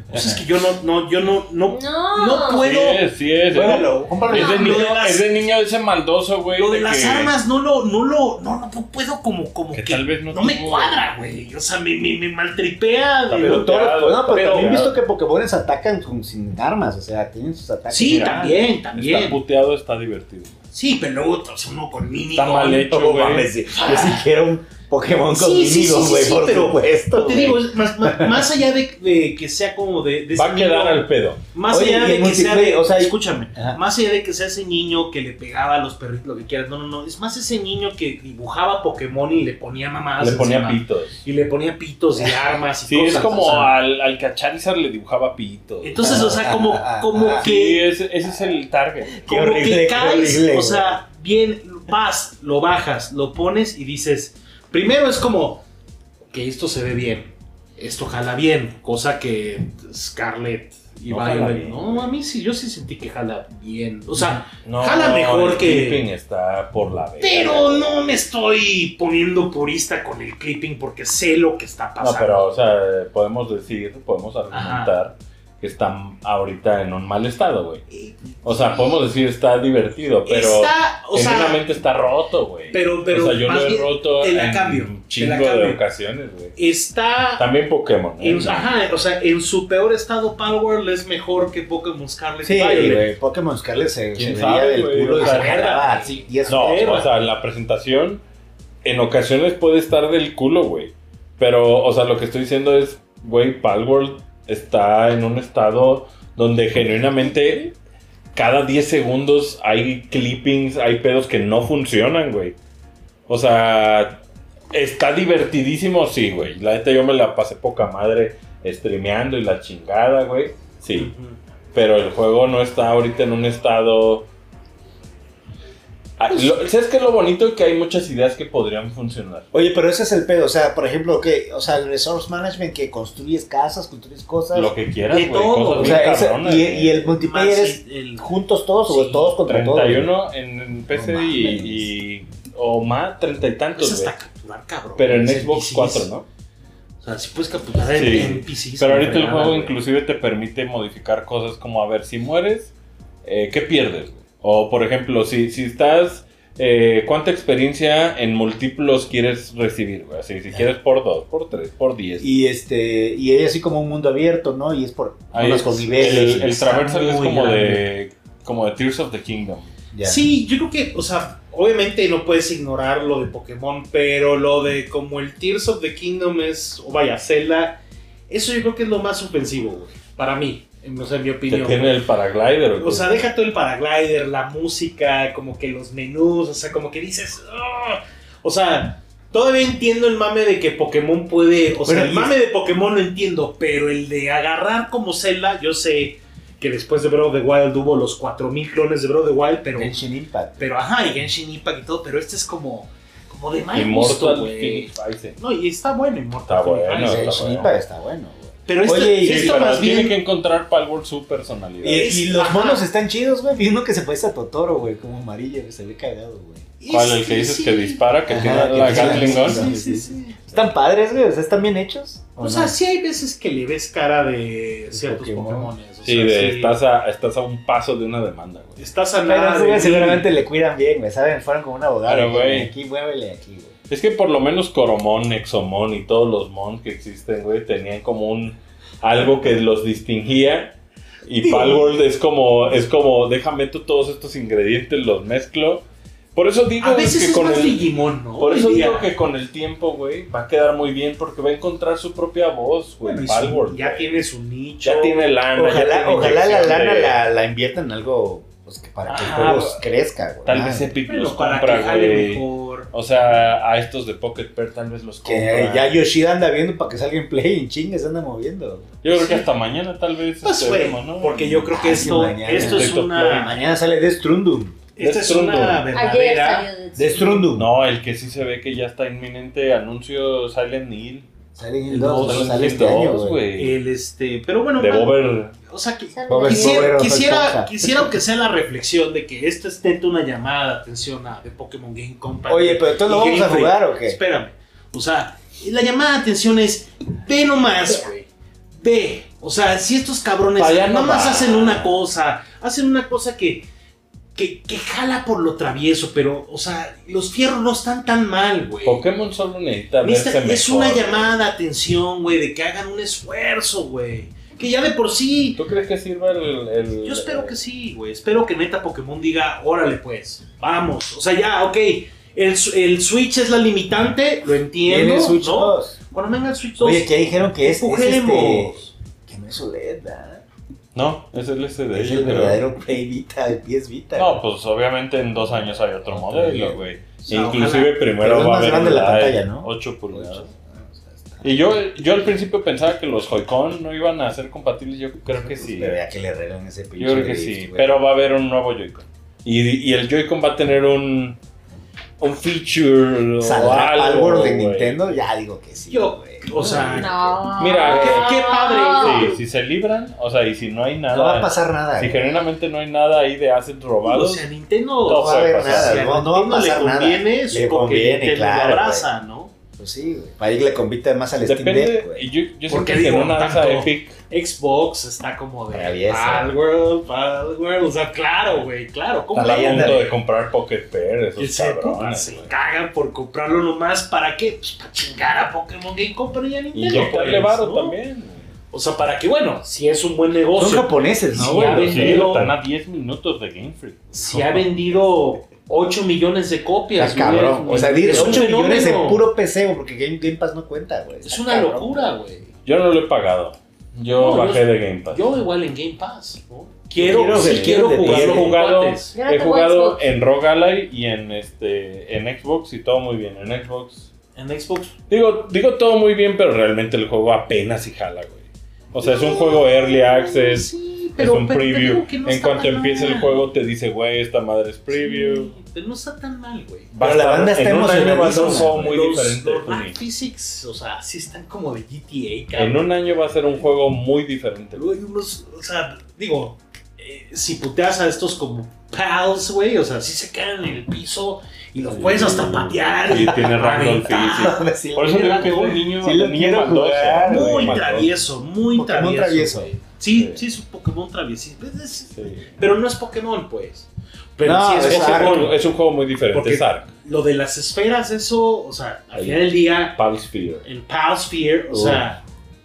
Pues es que yo no, no, yo no, no, No. no puedo. Sí es, sí es. Juégalo, cómpralo. Es de, Lo niño, de las- es de niño ese maldoso, güey. Lo de de las que- armas no lo, no lo, no, no puedo como, como Que que, tal vez no no me tuvo- cuadra, güey. O sea, me, me, me maltripea. de- Pero Pero todos, Pero- no, pero, pero- también he visto que Pokémones atacan con- sin armas, o sea, tienen sus ataques. Sí, reales. también, Está también. puteado, está divertido. Sí, pero luego o sea, uno con mini. Está mal hecho, No güey. mames, sí. Yo sí quiero un Pokémon con Sí, sí, Minigo, sí, güey, sí, por pero- supuesto. Te güey. digo, es más, más, más allá de, de que sea como de, de Va ese a quedar niño- al pedo. Más Oye, allá y de el que sea de, multiplayer, o sea, y- escúchame, Ajá. más allá de que sea ese niño que le pegaba a los perritos, lo que quieras, no, no, no, es más ese niño que dibujaba Pokémon y le ponía mamadas Le ponía encima. pitos. Y le ponía pitos y armas y Sí, cosas. es como o sea. al, al que a Charizard le dibujaba pitos. Entonces, o sea, como, Ah, como ah, Sí, que, ese, ese es el target. Qué como horrible, que qué caes, horrible, o güey. sea, bien, vas, lo bajas, lo pones y dices, primero es como, que esto se ve bien, esto jala bien, cosa que Scarlett y No jala Violet, bien, no, güey. a mí sí, yo sí sentí que jala bien, o sea, No, jala mejor el que- clipping está por la verga. pero no me estoy poniendo purista con el clipping porque sé lo que está No, pasando. pero, o sea, podemos decir, podemos argumentar que está ahorita en un mal estado, güey. O sea, podemos decir está divertido, pero está, o sea, genuinamente está roto, güey. pero, pero, o sea, yo más lo he bien, roto te la en cambio, un te chingo la de cambio. ocasiones, güey. está También Pokémon, ¿eh? en, ajá, o sea, en su peor estado Palworld es mejor que Pokémon Scarlet Sí, y Violet. güey, Pokémon Scarlet se, se ¿Quién veía sabe, del güey? culo O y sea, se jalaba así. Y eso No, Pero- o sea, la presentación en ocasiones puede estar del culo, güey. Pero, o sea, lo que estoy diciendo es, güey, Palworld está en un estado donde genuinamente cada diez segundos hay clippings, hay pedos que no funcionan, güey. O sea, está divertidísimo, sí, güey. La neta yo me la pasé poca madre streameando y la chingada, güey. Sí. Ujú. Pero el juego no está ahorita en un estado... Ah, lo- ¿Sabes qué es lo bonito? Que hay muchas ideas que podrían funcionar. Oye, pero ese es el pedo, o sea, por ejemplo, que, o sea, el resource management que construyes casas, construyes cosas. Lo que quieras, De güey. todo, Cosas o bien sea, ese- cabronas, y, güey. y el multiplayer Más es el- juntos todos o Sí. todos contra todos. treinta y uno en, en P C No y, mames. y- o más, treinta y es tantos, güey. hasta capturar, cabrón. Pero en Es Xbox P Cs. cuatro, ¿no? O sea, si puedes capturar en, Sí. en P Cs. Pero con ahorita el fregada, juego güey. inclusive te permite modificar cosas como, a ver, si mueres, eh, ¿qué pierdes? Güey? O, por ejemplo, si, si estás... Eh, ¿Cuánta experiencia en múltiplos quieres recibir, güey? Así, si quieres por dos, por tres, por diez. Y este, y hay así como un mundo abierto, ¿no? Y es por Ahí zonas es- con niveles. El, el está traversal es muy como grande. de, como de Tears of the Kingdom. Ya. Sí, yo creo que, o sea, obviamente no puedes ignorar lo de Pokémon, pero lo de como el Tears of the Kingdom es, o vaya, Zelda, eso yo creo que es lo más ofensivo, güey, para mí, en, o sea, en mi Que opinión. tiene el paraglider. ¿o qué? O sea, deja todo el paraglider, la música, como que los menús, o sea, como que dices, "Ah". O sea, todavía entiendo el mame de que Pokémon puede, o sea, Bueno, el y- mame de Pokémon lo entiendo, pero el de agarrar como Zelda, yo sé que después de Breath of the Wild hubo los cuatro mil clones de Breath of the Wild, pero, Genshin Impact. pero ajá, y Genshin Impact y todo, pero este es como, como de mal Immortal gusto, güey. Phoenix Rising. No, y está bueno Immortal Está Phoenix bueno, Rising. está Genshin bueno. Impact está bueno, güey. Pero este, Oye, y- Sí, esto pero más tiene bien... que encontrar Palworld su personalidad. Y, y los Ajá. monos están chidos, güey. Vi uno que se parece a Totoro, güey, como amarillo, que se ve cagado, güey. ¿Cuál? El que dices sí. que dispara, que Ajá, tiene que la tiene Gatling la- Gun. Sí, sí, sí. Están padres, güey, o sea, están bien hechos. ¿o O no? sea, sí hay veces que le ves cara de ciertos Pokémon. Pokémones. O Sí, sea, de, sí. Estás, a, estás a un paso de una demanda, güey. Estás a Pero nada ese de güey mí. seguramente le cuidan bien, güey, ¿saben? Fueron como un abogado. Claro, y güey. dijeron, aquí, muévele aquí, güey. Es que por lo menos Coromon, Exomon y todos los Mon que existen, güey, tenían como un algo que los distinguía. Y Palworld es como, es como, déjame tú todos estos ingredientes, los mezclo. Por eso digo A veces que es con más el, Digimon, ¿no? por eso Hoy día. digo que con el tiempo, güey, va a quedar muy bien porque va a encontrar su propia voz, güey. Bueno, y su- Palworld, ya güey. tiene su nicho. ya tiene lana. ya Ojalá, tiene ojalá la inyección lana de- la, la inviertan en algo pues, que para que el Ajá, juego güey. crezca, güey. Tal Ah, vez Epic Bueno, los para que compra, jale güey. mejor. O sea, a estos de Pocket Pair tal vez los Que compra. ya Yoshida anda viendo para que salga en play y en chingue se anda moviendo. Yo creo Sí. que hasta mañana tal vez. Pues este, fue, vemos, ¿no? porque yo creo que Ah, esto, sí, mañana. esto es State of Y una... mañana sale Death Stranding. Esta es Death una Stranding. Ayer verdadera... salió de Death Stranding. No, el que sí se ve que ya está inminente anuncio Silent Hill. Sale en El el dos, dos, sale el este dos, año, güey. güey. El este... Pero bueno, De man, Bober. o sea, que, Sale Bob de- Esponja. Quisiera, Bob quisiera, Esponja. quisiera que sea la reflexión de que esto es tente una llamada de atención a de Pokémon Game Company. Oye, pero entonces lo Y vamos Game a Freak. jugar, ¿o qué? Espérame. O sea, la llamada de atención es, ve nomás, güey. Ve O sea, si estos cabrones Allá no nada más va. hacen una cosa, hacen una cosa que, que, que jala por lo travieso, pero, o sea, los fierros no están tan mal, güey. Pokémon solo necesita verse Necesita- mejor. Es una llamada de atención, güey, de que hagan un esfuerzo, güey. Que ya de por sí. ¿Tú crees que sirva el...? el- Yo espero que sí, güey. Espero que neta Pokémon diga, órale pues, vamos. O sea, ya, ok. El, su- el Switch es la limitante, lo entiendo. Tiene Switch ¿no? dos. Cuando venga el Switch dos, Oye, que dijeron que es, es este, empujemos. que no es O L E D, ¿verdad? No, es el S D. Es yo el creo. verdadero Play Vita, el P S Vita. No, pues obviamente en dos años hay otro modelo, güey. sea, Inclusive ojalá. primero Pero es va a más haber grande un la Lite pantalla, ¿no? ocho pulgadas. Ah, o sea, está- Y yo, yo al principio pensaba que los Joy-Con no iban a ser compatibles, yo creo que sí. Pero ya que le arreglan ese pinche. Yo creo que drift, sí, güey. pero va a haber un nuevo Joy-Con. Y, y el Joy-Con va a tener un, un feature o ¿Saldrá algo, algo de güey. Nintendo? Ya digo que sí. Yo, güey. o sea, No. Mira, qué- qué padre. Sí, si se libran, o sea, y si no hay nada, No va a pasar nada. si güey. genuinamente no hay nada ahí de assets robados, o sea, Nintendo. No va a haber pasar. nada, si a no- no va a Nintendo pasar le nada. conviene, Le supongo que conviene, Nintendo claro, lo abraza, ¿no? Pues sí, güey. Para ir le compite más al Steam depende. Deck, güey. Y yo, yo siento Porque que en digo, una de esas tanto- Epic, Xbox está como de Traviesa. Palworld, Palworld, o sea, claro, güey, claro, ¿cómo está a Ahí punto ándale. de comprar Pocket Pair, esos Y se, cabrones. se güey. cagan por comprarlo nomás, ¿para qué? Pues para chingar a Pokémon Game Company y a Y Nintendo. inyectarle pues, varo ¿no? también. O sea, para que, bueno, si es un buen negocio, Son japoneses, ¿no, Sí, güey? a ver. Sí, vendido- están a diez minutos de Game Freak. si ha vendido ocho millones de copias. Está cabrón. güey, O sea, es un ocho millones en fenómeno. puro P C, güey, porque Game, Game Pass no cuenta, güey. Es Está una cabrón. locura, güey. Yo no lo he pagado. Yo No, bajé yo- de Game Pass. Yo igual en Game Pass, ¿no? Quiero, Quiero sí ver- quiero quiero Y jugarlo he ver- con jugado, cuates. Yo no he tengo jugado Xbox. en Rogue Ally y en este en Xbox y todo muy bien. En Xbox. En Xbox. Digo, digo todo muy bien, pero realmente el juego apenas si jala, güey. O sea, es un juego early access, Sí, pero, es un pero te preview. digo que no En está cuanto tan empiece el mal. juego te dice, güey, esta madre es preview. Sí, pero no está tan mal, güey. Va a Pero la estar- banda está en un año va a ser un emocionadísima, juego muy los, diferente. los Juni. Rack Physics, o sea, sí están como de G T A, En cabrón. un año va a ser un juego muy diferente. Luego hay unos, o sea, digo, eh, si puteas a estos como pals, güey, o sea, sí se quedan en el piso y los puedes hasta patear. Y tiene ragdoll aventar. físico. Sí, Por eso Tiene digo que es ragdoll. un niño, Sí lo un niño quiero maldoso. jugar, Muy Muy maldoso. travieso, muy Pokémon travieso. travieso. güey. Sí, Sí. sí, es un Pokémon travieso. Es- es- Sí. Pero no es Pokémon, pues. Pero No, sí es, es Es, un Arc. juego, es un juego muy diferente, Porque es Ark. lo de las esferas, eso, o sea, al Ahí. final del día, Palsphere. el Palsphere, o Uh. sea,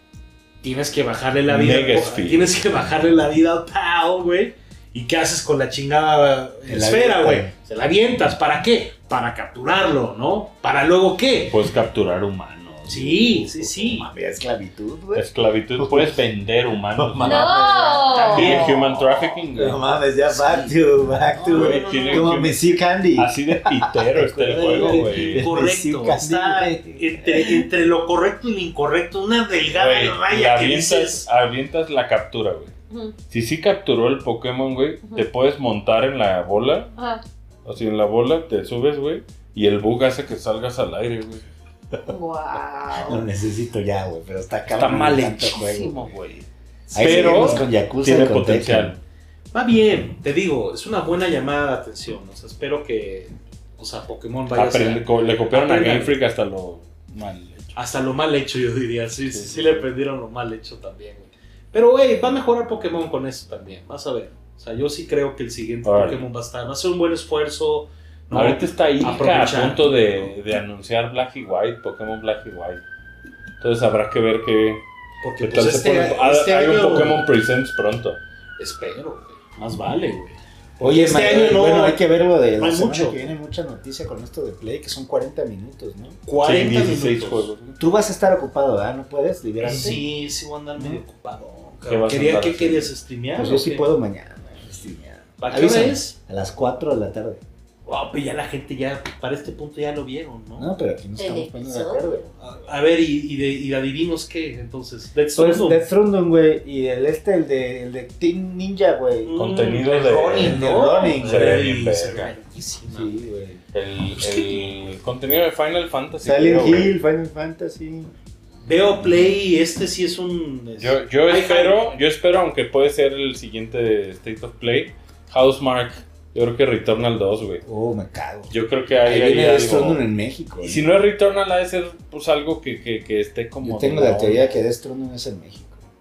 tienes que bajarle la vida. Megasphere. Tienes que bajarle la vida al Pal, güey. ¿Y qué haces con la chingada Te la esfera, avientas. güey? Se la avientas. ¿Para qué? Para capturarlo, ¿no? ¿Para luego qué? Puedes capturar humanos. Sí, sí, sí. Mami, esclavitud, güey. Esclavitud, puedes vender humanos. No, No. También human trafficking, güey. No mames, ya back to, back to, No, güey. no, no, tiene- Como tiene- Monsieur Candy. Así de pitero está el juego, güey. Correcto. Sí, Está casi. entre, entre lo correcto y lo incorrecto. Una delgada Güey, raya y que avientas, dices... avientas la captura, güey. Ujú. Si sí capturó el Pokémon, güey, Ujú. te puedes montar en la bola. Ajá. Así en la bola te subes, güey. Y el bug hace que salgas al aire, güey. Lo Wow. necesito ya, güey, pero está Está cabrón. mal tanto juego, hechísimo, güey. güey. Ahí Pero seguimos con Yakuza Tiene y con potencial. Tekken. Va bien, te digo, es una buena llamada de atención. O sea, espero que, o sea, Pokémon vaya a Aprende- ser co- le copiaron a Aprendan. Game Freak hasta lo mal hecho. hasta lo mal hecho, yo diría. Sí, sí, Sí, sí, sí, le sí. aprendieron lo mal hecho también, güey. Pero, güey, va a mejorar Pokémon con eso también. Vas a ver. O sea, yo sí creo que el siguiente Órale. Pokémon va a estar. Va a ser un buen esfuerzo. ¿no? Ahorita está Ica a aprovechar. punto de, de anunciar Black y White, Pokémon Black y White. Entonces habrá que ver qué, Porque qué pues, tal se este, pone. Ah, este hay año... un Pokémon Presents pronto. Espero, güey. Más vale, güey. Oye, Este ma- año no- bueno, hay que ver lo de no la hay semana mucho. que viene, mucha noticia con esto de Play, que son cuarenta minutos, ¿no? cuarenta Sí, dieciséis minutos. juegos. Tú vas a estar ocupado, ¿verdad? ¿No puedes liberarte? Sí, sí voy a andar medio ocupado. ¿Qué vas a Quería, andar ¿Qué haciendo? querías streamear? Pues o yo sí qué? puedo mañana. streamear. ¿A qué hora Avísame. es? A las cuatro de la tarde. Wow, pues ya la gente ya, para este punto ya lo vieron, ¿no? No, pero aquí nos El estamos poniendo de episodio. acuerdo. A, a ver, y, y, de, y adivinos qué, entonces. Death Pues Stranding. Death Stranding, güey, y el este, el de, el de Team Ninja, güey. Mm, contenido el de- Ronin, de ¿no? Ronin, se ve Güey, bien verga. se ve verguísima. Sí, güey. El, Pues el contenido de Final Fantasy. Silent creo, güey. Hill, Final Fantasy. Veo Play, este sí es un... es- Yo, yo Hay espero, yo espero, aunque puede ser el siguiente State of Play, Housemark. Yo creo que Returnal dos, güey. Oh, me cago. Yo creo que Ahí hay, hay viene Death algo. Stranding en México. Y ¿no? si no es Returnal, ha de ser pues algo que, que, que esté como. Yo tengo de la moda. teoría que Death Stranding es en México.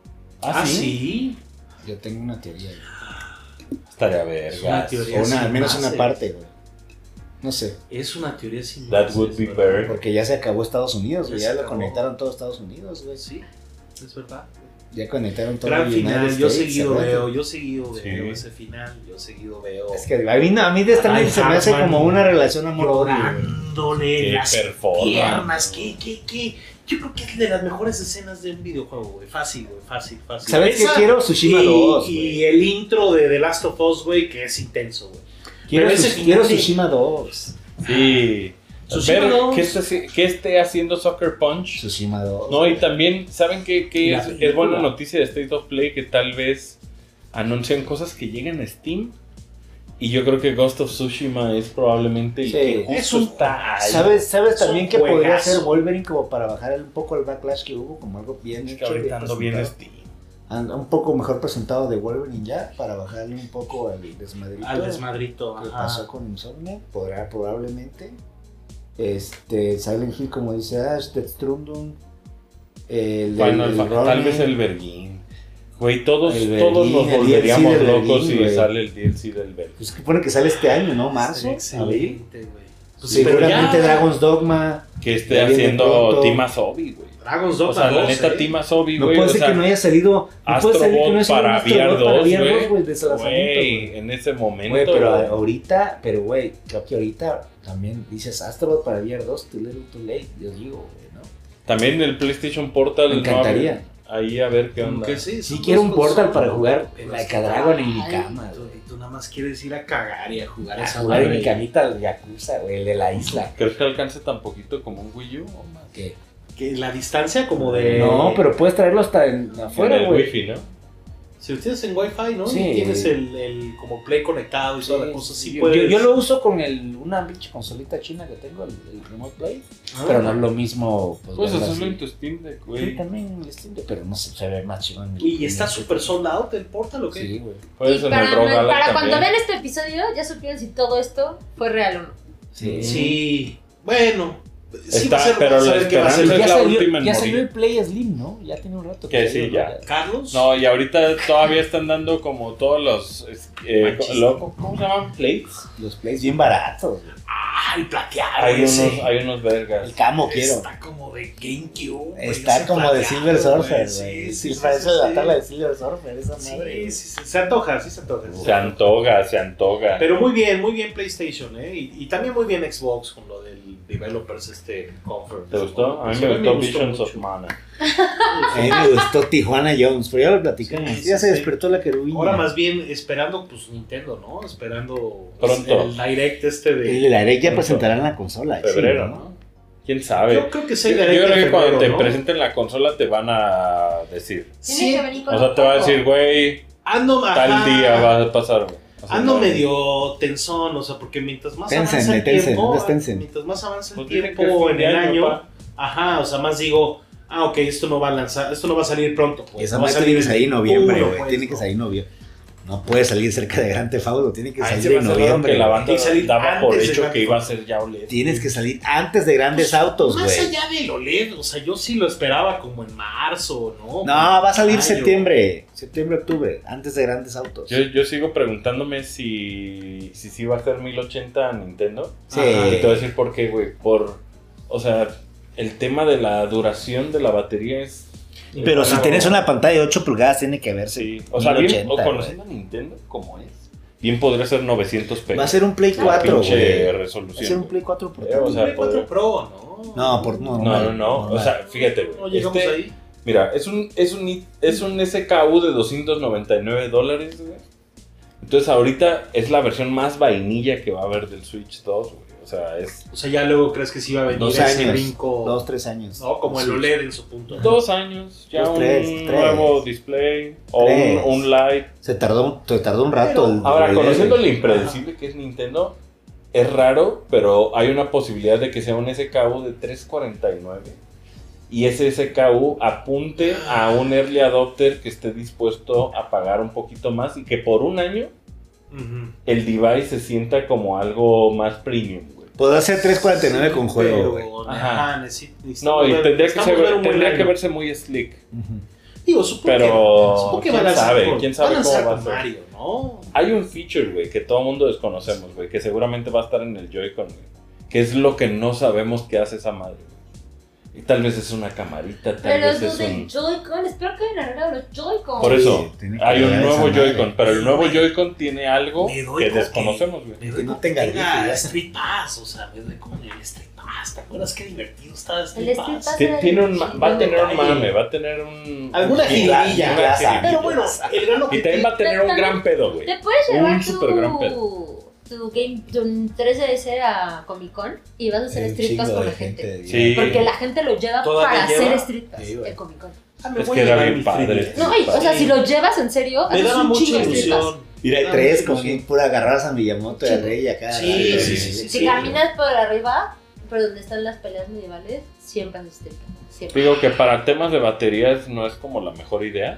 Ah, sí. Yo tengo una teoría, güey. Estaría Es una verga. teoría. O una, sin al menos una base. parte, güey. No sé. Es una teoría sin That base, would es be verdad. better. Porque ya se acabó Estados Unidos, güey. Ya Ya se lo acabó. conectaron todo Estados Unidos, güey. Sí, es verdad. Ya conectaron todo Gran United final, yo States, seguido ¿verdad? veo, yo seguido Sí. veo ese final, yo seguido veo. Es que a mí, no, a mí de esta Ay, se me hace Hartman como una relación amor-odio, güey. llorándole Qué las performance. piernas, que, que, que. Yo creo que es de las mejores escenas de un videojuego, güey. Fácil, güey, fácil, fácil. ¿Sabes qué Esa quiero? Tsushima y, dos, y güey. el intro de The Last of Us, güey, que es intenso, güey. Quiero, Pero ese Tsush- final quiero de- Tsushima dos. Sí. Tsushima Ver dos. qué, esté, qué esté haciendo Sucker Punch. Tsushima dos. No, y también, ¿saben qué, qué La es, película. es buena noticia de State of Play? Que tal vez anuncian cosas que llegan a Steam. Y yo creo que Ghost of Tsushima es probablemente el Sí. que justo Es un está ahí. ¿Sabes, sabes Es un también que podría juegazo. ser Wolverine como para bajar un poco el backlash que hubo? Como algo bien Es que hecho, ahorita bien ando bien presentado. Steam. Anda un poco mejor presentado de Wolverine ya, para bajarle un poco al desmadrito. Al desmadrito, que ajá. pasó con Insomniac, podrá probablemente. Este, Silent Hill, como dice Ash, Death Stranding, el, Final el Fantasy, Ronin, tal vez el Berguín. Güey, todos, El todos Berguín, nos el D L C volveríamos del locos Berguín, si güey. sale el D L C del Berguín. Pues que pone que sale este año, ¿no? Marzo, abril. Excelente, güey. Pues, Seguramente pero ya, Dragon's Dogma. Que esté Ya viene haciendo pronto. Team Asobi, güey. Dragon's O Dogma sea, la dos, neta, eh. Team Asobi, No güey. puede o ser sea, que no haya salido. No puede ser que no haya Astrobot salido para un Astrobot V R para dos, V R dos, güey. güey, desde lanzamiento, Güey, güey. en ese momento. Güey, pero güey. ahorita, pero güey, creo que ahorita también dices Astrobot para V R dos, too little, too late, yo digo, güey, ¿no? También el PlayStation Portal. Me ¿no? encantaría. Ahí a ver qué onda. Que sí, Sí son quiero dos un Portal consolas, para jugar pero Like es a que- Dragon en mi Ay, cama, tú- güey. Tú nada más quieres ir a cagar y a jugar A esa jugar en madre. mi camita al Yakuza, güey, el de la isla. ¿Crees que alcance tan poquito como un Wii U o más? ¿Qué? Que la distancia como de... No, pero puedes traerlo hasta en, En afuera, el güey. Wi-Fi, ¿no? Si ustedes en Wi-Fi, ¿no? Sí. Y tienes el, el como Play conectado y toda la cosa, sí yo, puedes... yo, yo lo uso con el, una pinche consolita china que tengo, el, el Remote Play, Ah. pero no es lo mismo. Pues, Puedes verlo hacerlo así. en tu Steam Deck, Sí, güey. también el Steam Deck, pero no sé, se ve más chido en el- Y en está el- súper sold out el Portal, ¿o qué? Sí, güey. Puedes Y en para, el Rogue Ally para cuando también. vean este episodio, ya supieron si todo esto fue real o no. Sí. Sí, bueno... Sí Está, va a ser, pero vas a la ver qué va a esperanza ser. Ya, es la salió, última en ya morir. salió el Play Slim, ¿no? Ya tiene un rato. Que salió, sí, ya. ¿no? Carlos. No, y ahorita todavía están dando como todos los. Eh, Machista. lo- ¿Cómo se llaman? Plates. Los Plays bien baratos, güey. Ah, el plateado Hay ese. unos, hay unos vergas. El camo quiero. Está como de GameCube. güey, Está ese como de plateado, Silver Surfer, Sí, güey. sí, Sí, sí, parece sí, la sí. tabla de Silver Surfer, esa Sí, madre. güey. sí, sí, se antoja, sí se antoja. sí se Se antoja. antoja, se antoja. Pero muy bien, muy bien PlayStation, ¿eh? Y, y también muy bien Xbox con lo del Developers este Conference. ¿Te gustó? A mí Sí, me gustó Visions mucho. of Mana. A mí me gustó Tijuana Jones, pero ya lo platicamos. Sí, sí, ya se sí. despertó la querubina. Ahora más bien esperando, pues Nintendo, ¿no? Esperando Pronto. el Direct este de. El Direct ya Pronto. presentarán la consola. sí, Febrero, ¿no? ¿Quién sabe? Yo creo que sí, Yo, yo Direct creo en que cuando te febrero, ¿no? presenten la consola te van a decir. Tiene Sí. que venir con O sea, un te va a poco. decir, güey, Ando, tal ajá. día va a pasar, güey. O sea, Ando no- medio tensón, o sea, porque mientras más Tencent, avanza el de Tencent, tiempo, ¿dónde es Tencent? mientras más avanza el Pues dicen que tiempo es en fin de el año, año, pa. ajá, o sea, más digo, ah, ok, esto no va a lanzar, esto no va a salir pronto, pues. Esa no va a madre tiene que en salir en noviembre, uno, güey. pues, Tiene que ¿no? salir en noviembre. No puede salir cerca de Grand Theft Auto, tiene que Ay, se salir me en hace raro noviembre. que la güey. banda Tiene que salir daba por antes de hecho Grand que Theft iba a Auto. ser ya O L E D. Tienes que salir antes de grandes autos, Más güey. allá del O L E D, o sea, yo sí lo esperaba como en marzo, ¿no? No, va a salir Mayo. septiembre, septiembre, octubre, antes de grandes autos. Yo, yo sigo preguntándome si si sí va a ser mil ochenta a Nintendo. Sí. Ajá. Y te voy a decir por qué, güey. Por, o sea, el tema de la duración de la batería es... Pero si Bueno, tienes una pantalla de ocho pulgadas, tiene que verse. Sí, o sea, bien, mil ochenta, o conociendo a Nintendo como es, bien podría ser novecientos p. Va a ser un Play La cuatro, pinche güey. Va a resolución. ser un Play cuatro Pro. Eh, o sea, Play cuatro poder- Pro, ¿no? No, por no. No, no, no. O sea, fíjate, No güey. llegamos Este- ahí. Mira, es un, es un, i- es un S K U de doscientos noventa y nueve dólares, güey. Entonces ahorita es la versión más vainilla que va a haber del Switch dos, güey. O sea, es O sea, ya luego crees que sí va a venir Dos ese años. brinco. Dos, tres años. ¿No? Como el Sí. O L E D en su punto. dos años, ya Dos, un tres, tres. nuevo display o un, Tres. un Lite. Se tardó, se tardó un rato. Pero- el- Ahora, el- conociendo lo impredecible que es Nintendo, es raro, pero hay una posibilidad de que sea un S K U de trescientos cuarenta y nueve. Y ese S K U apunte a un early adopter que esté dispuesto a pagar un poquito más y que por un año Ujú. el device se sienta como algo más premium, güey. Podrá ser trescientos cuarenta y nueve con juego, Pero, güey. Ajá, Ajá. necesi- No, necesitamos y ver- tendría que, necesitamos ver ser, un buen tendría que año. verse muy slick. Ujú. Digo, supongo Pero, que, supongo que ¿quién van a lanzar sabe? con- ¿Quién sabe van a lanzar cómo va a con ser? Mario, ¿no? Hay un feature, güey, que todo mundo desconocemos, güey, que seguramente va a estar en el Joy-Con, güey, que es lo que no sabemos que hace esa madre, güey. Y tal vez es una camarita, tal Pero vez los es de un... Joy-Con, espero que hayan arreglado los Joy-Con. Por eso, tiene que hay un arreglar nuevo esa madre. Joy-Con, pero el nuevo Joy-Con tiene algo Me doy que con desconocemos, güey. Me doy Que no con tenga que wifi, ya. Street Pass, o sea, me doy con el Street Pass. ¿Te acuerdas qué divertido estaba El Street Street Pass? Pass. Ti- Tiene un, ma- va a tener un Ay. mame, va a tener un... Alguna un- jiribilla. una jiribilla. Pero bueno, el gran Y también va a tener un gran pedo, güey. Te puedes Un llevar super gran tu, tu game, tu tres D S a Comic Con y vas a hacer Un Street Pass chingo con de la gente. Sí. Porque la gente lo lleva ¿Todavía para lleva? hacer Street Pass Sí, güey. en Comic Con. Ah, me Es voy que a era llevar bien mi padre. tres D. No, y, o sea, si lo llevas en serio, Me haces daba un mucha chingo de Street Pass. ilusión. Mira, hay Me tres daba con mucha bien pura agarradas a Miyamoto Sí. de Rey acá. Sí, Ay, sí, sí, sí, Si sí. caminas por arriba, por donde están las peleas medievales, siempre haces Street Pass. Siempre. Digo que para temas de baterías no es como la mejor idea,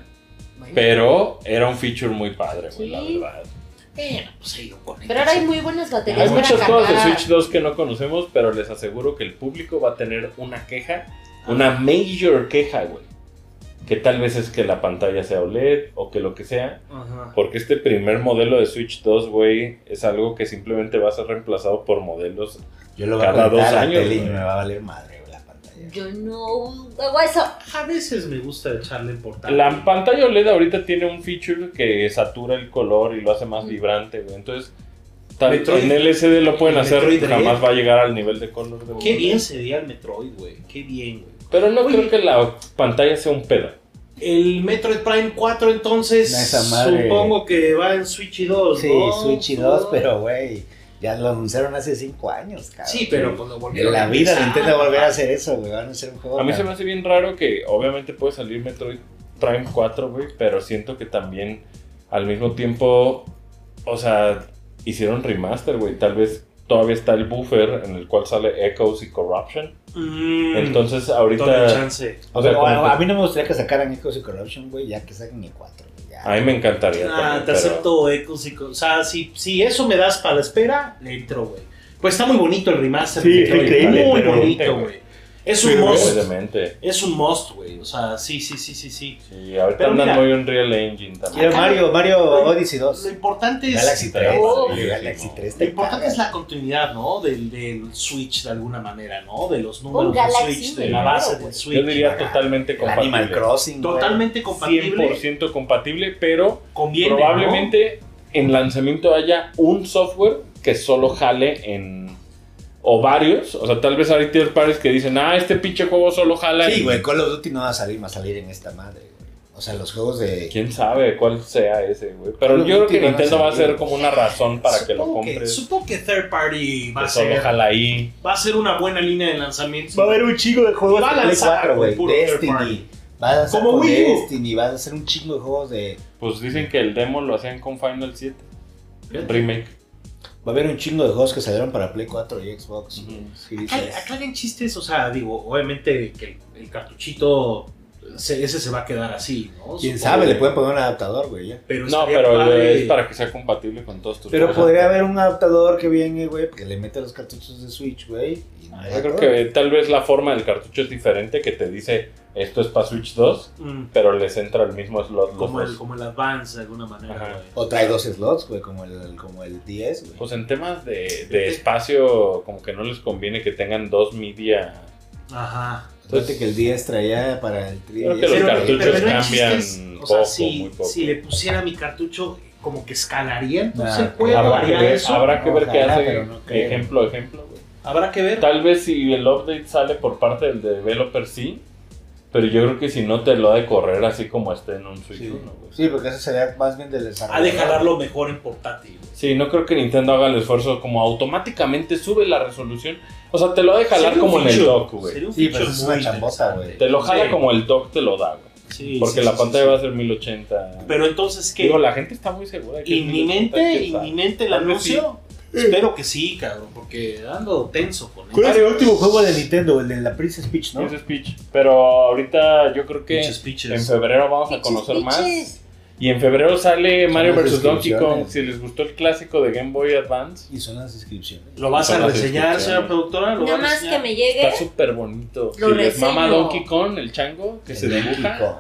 pero era un feature muy padre, güey, la Sí. verdad. Bueno, pues ahí lo conectas. Pero ahora hay muy buenas baterías Hay para muchas cosas de cargar. Switch dos que no conocemos, pero les aseguro que el público va a tener una queja, una major queja, güey. Que tal vez es que la pantalla sea O L E D o que lo que sea. Ajá. Porque este primer modelo de Switch dos, güey, es algo que simplemente va a ser reemplazado por modelos. Yo lo voy a Cada conectar dos a la años, tele y güey. me va a valer madre, güey, la pantalla. Yo no hago eso. A veces me gusta echarle importancia. La pantalla O L E D ahorita tiene un feature que satura el color y lo hace más vibrante, güey. Entonces, tal, Metroid- en L C D lo pueden el hacer, Metroid Dread. jamás va a llegar al nivel de color de Qué un- bien sería el Metroid, güey. Qué bien, güey. Pero no Oye. creo que la pantalla sea un pedo. El Metroid Prime cuatro, entonces, Esa madre. supongo que va en Switch y dos, Sí, ¿no? Switch y dos, pero güey, ya lo anunciaron hace cinco años, cabrón. Sí, pero pues lo En volvieron la a vida empezar, Nintendo volver a güey. hacer eso, güey. Van a hacer un juego. A mí se tan- me hace bien raro que obviamente puede salir Metroid Prime cuatro, güey, pero siento que también al mismo tiempo, o sea, hicieron remaster, güey. Tal vez todavía está el buffer en el cual sale Echoes y Corruption. Mm, Entonces tome ahorita... chance. O sea, Pero, como a, que- a mí no me gustaría que sacaran Echoes y Corruption, güey, ya que saquen el cuatro, güey. ya. a mí me encantaría. Ah, también, te pero- acepto Echoes y co- O sea, si, si eso me das para la espera, le entro, güey. Pues está muy bonito el remaster. Sí, de está Metroid, increíble, muy pero- bonito, güey. Es un Pero- must. Obviamente. Es un must, güey. O sea, sí, sí, sí, sí, sí. Sí, ahorita Pero andan mira. muy Unreal Engine también. Mira, Mario, Mario Odyssey dos. Lo importante es... Galaxy tres. Oh, güey, sí, Galaxy no. tres. Lo te importante cagas. es la continuidad, ¿no? Del, del Switch de alguna manera, ¿no? De los números Un del Galaxy, Switch, de güey. la base del Yo Switch. diría Ajá. totalmente El compatible. Animal Crossing, güey. Totalmente cien compatible. por ciento compatible, pero Conviene, probablemente en lanzamiento haya un software que solo jale en... O varios, o sea, tal vez hay third parties que dicen, ah, este pinche juego solo jala Sí, en... güey, Call of Duty no va a salir, va a salir en esta madre, güey. O sea, los juegos de... Quién sabe cuál sea ese, güey. Pero Call of yo creo Duty que van a Nintendo va a salir. ser como una razón para que lo Supongo compres. Supongo que third party va Que a, solo ser, jala ahí. va a ser una buena línea de lanzamiento. Va a haber un chingo de juegos Va a de Play lanzar, cuatro, güey. puro third Destiny. party. Va a lanzar Como con Wii U. Destiny, va a hacer un chingo de juegos de... Pues dicen que el demo lo hacían con Final siete. Remake. Va a haber un chingo de juegos que salieron para Play cuatro y Xbox. Ujú. Series Acá, S. acá en chistes, o sea, digo, obviamente que el, el cartuchito, se- ese se va a quedar así, ¿no? Quién Supongo. sabe, le pueden poner un adaptador, güey, ya. Pero No, estaría pero padre. es para que sea compatible con todos tus Pero juegos. podría haber un adaptador que viene, güey, que le mete los cartuchos de Switch, güey. y no hay Yo creo adaptador. que tal vez la forma del cartucho es diferente, que te dice esto es para Switch dos, Mm, pero les entra el mismo slot los como, el, dos. como el Advance de alguna manera, Ajá. güey. O trae dos slots, güey, como el, como el diez, güey. Pues en temas de, de espacio, como que no les conviene que tengan dos media. Ajá. Fíjate que el diez traía para el tres. Creo que los cartuchos no hay cambian o poco, sea, si, muy poco. si le pusiera mi cartucho, como que escalaría, entonces Nah, el juego Habrá que haría ver, eso. habrá que ver qué Ojalá, hace. pero no creo. ejemplo, ejemplo, güey. Habrá que ver. Tal vez si el update sale por parte del developer, sí. Pero yo creo que si no te lo ha de correr así como esté en un Switch Sí. uno, güey. Sí, porque eso sería más bien del desarrollo. Ha de jalarlo mejor en portátil. Sí, no creo que Nintendo haga el esfuerzo como automáticamente sube la resolución. O sea, te lo ha de jalar Sería un como en el feature, dock, güey. sería un Sí, pero feature es una muy chambota, interesante. güey. Te lo jala Sí. como el dock te lo da, güey. Sí, Porque sí, la sí, pantalla sí, va a sí. ser mil ochenta. Pero entonces, ¿qué? Digo, la gente está muy segura de que es Inminente, mil ochenta, ¿quién sabe? inminente el Tal vez anuncio. Espero que sí, cabrón, porque ando tenso con ¿Cuál es eso. el último juego de Nintendo? El de la Princess Peach, ¿no? Ese es Peach. Pero ahorita yo creo que Pinches pitches. en febrero vamos a Pinches conocer más. bitches. Y en febrero sale Mario las versus. Donkey Kong. descripciones. Si les gustó el clásico de Game Boy Advance, Y son las inscripciones. ¿Lo vas Son a las reseñar, inscripciones. señora productora? ¿Lo Nada va a más reseñar? que me llegue. está súper bonito. Lo si les mama reseño. Donkey Kong, el chango que se El dibuja, Donkey Kong.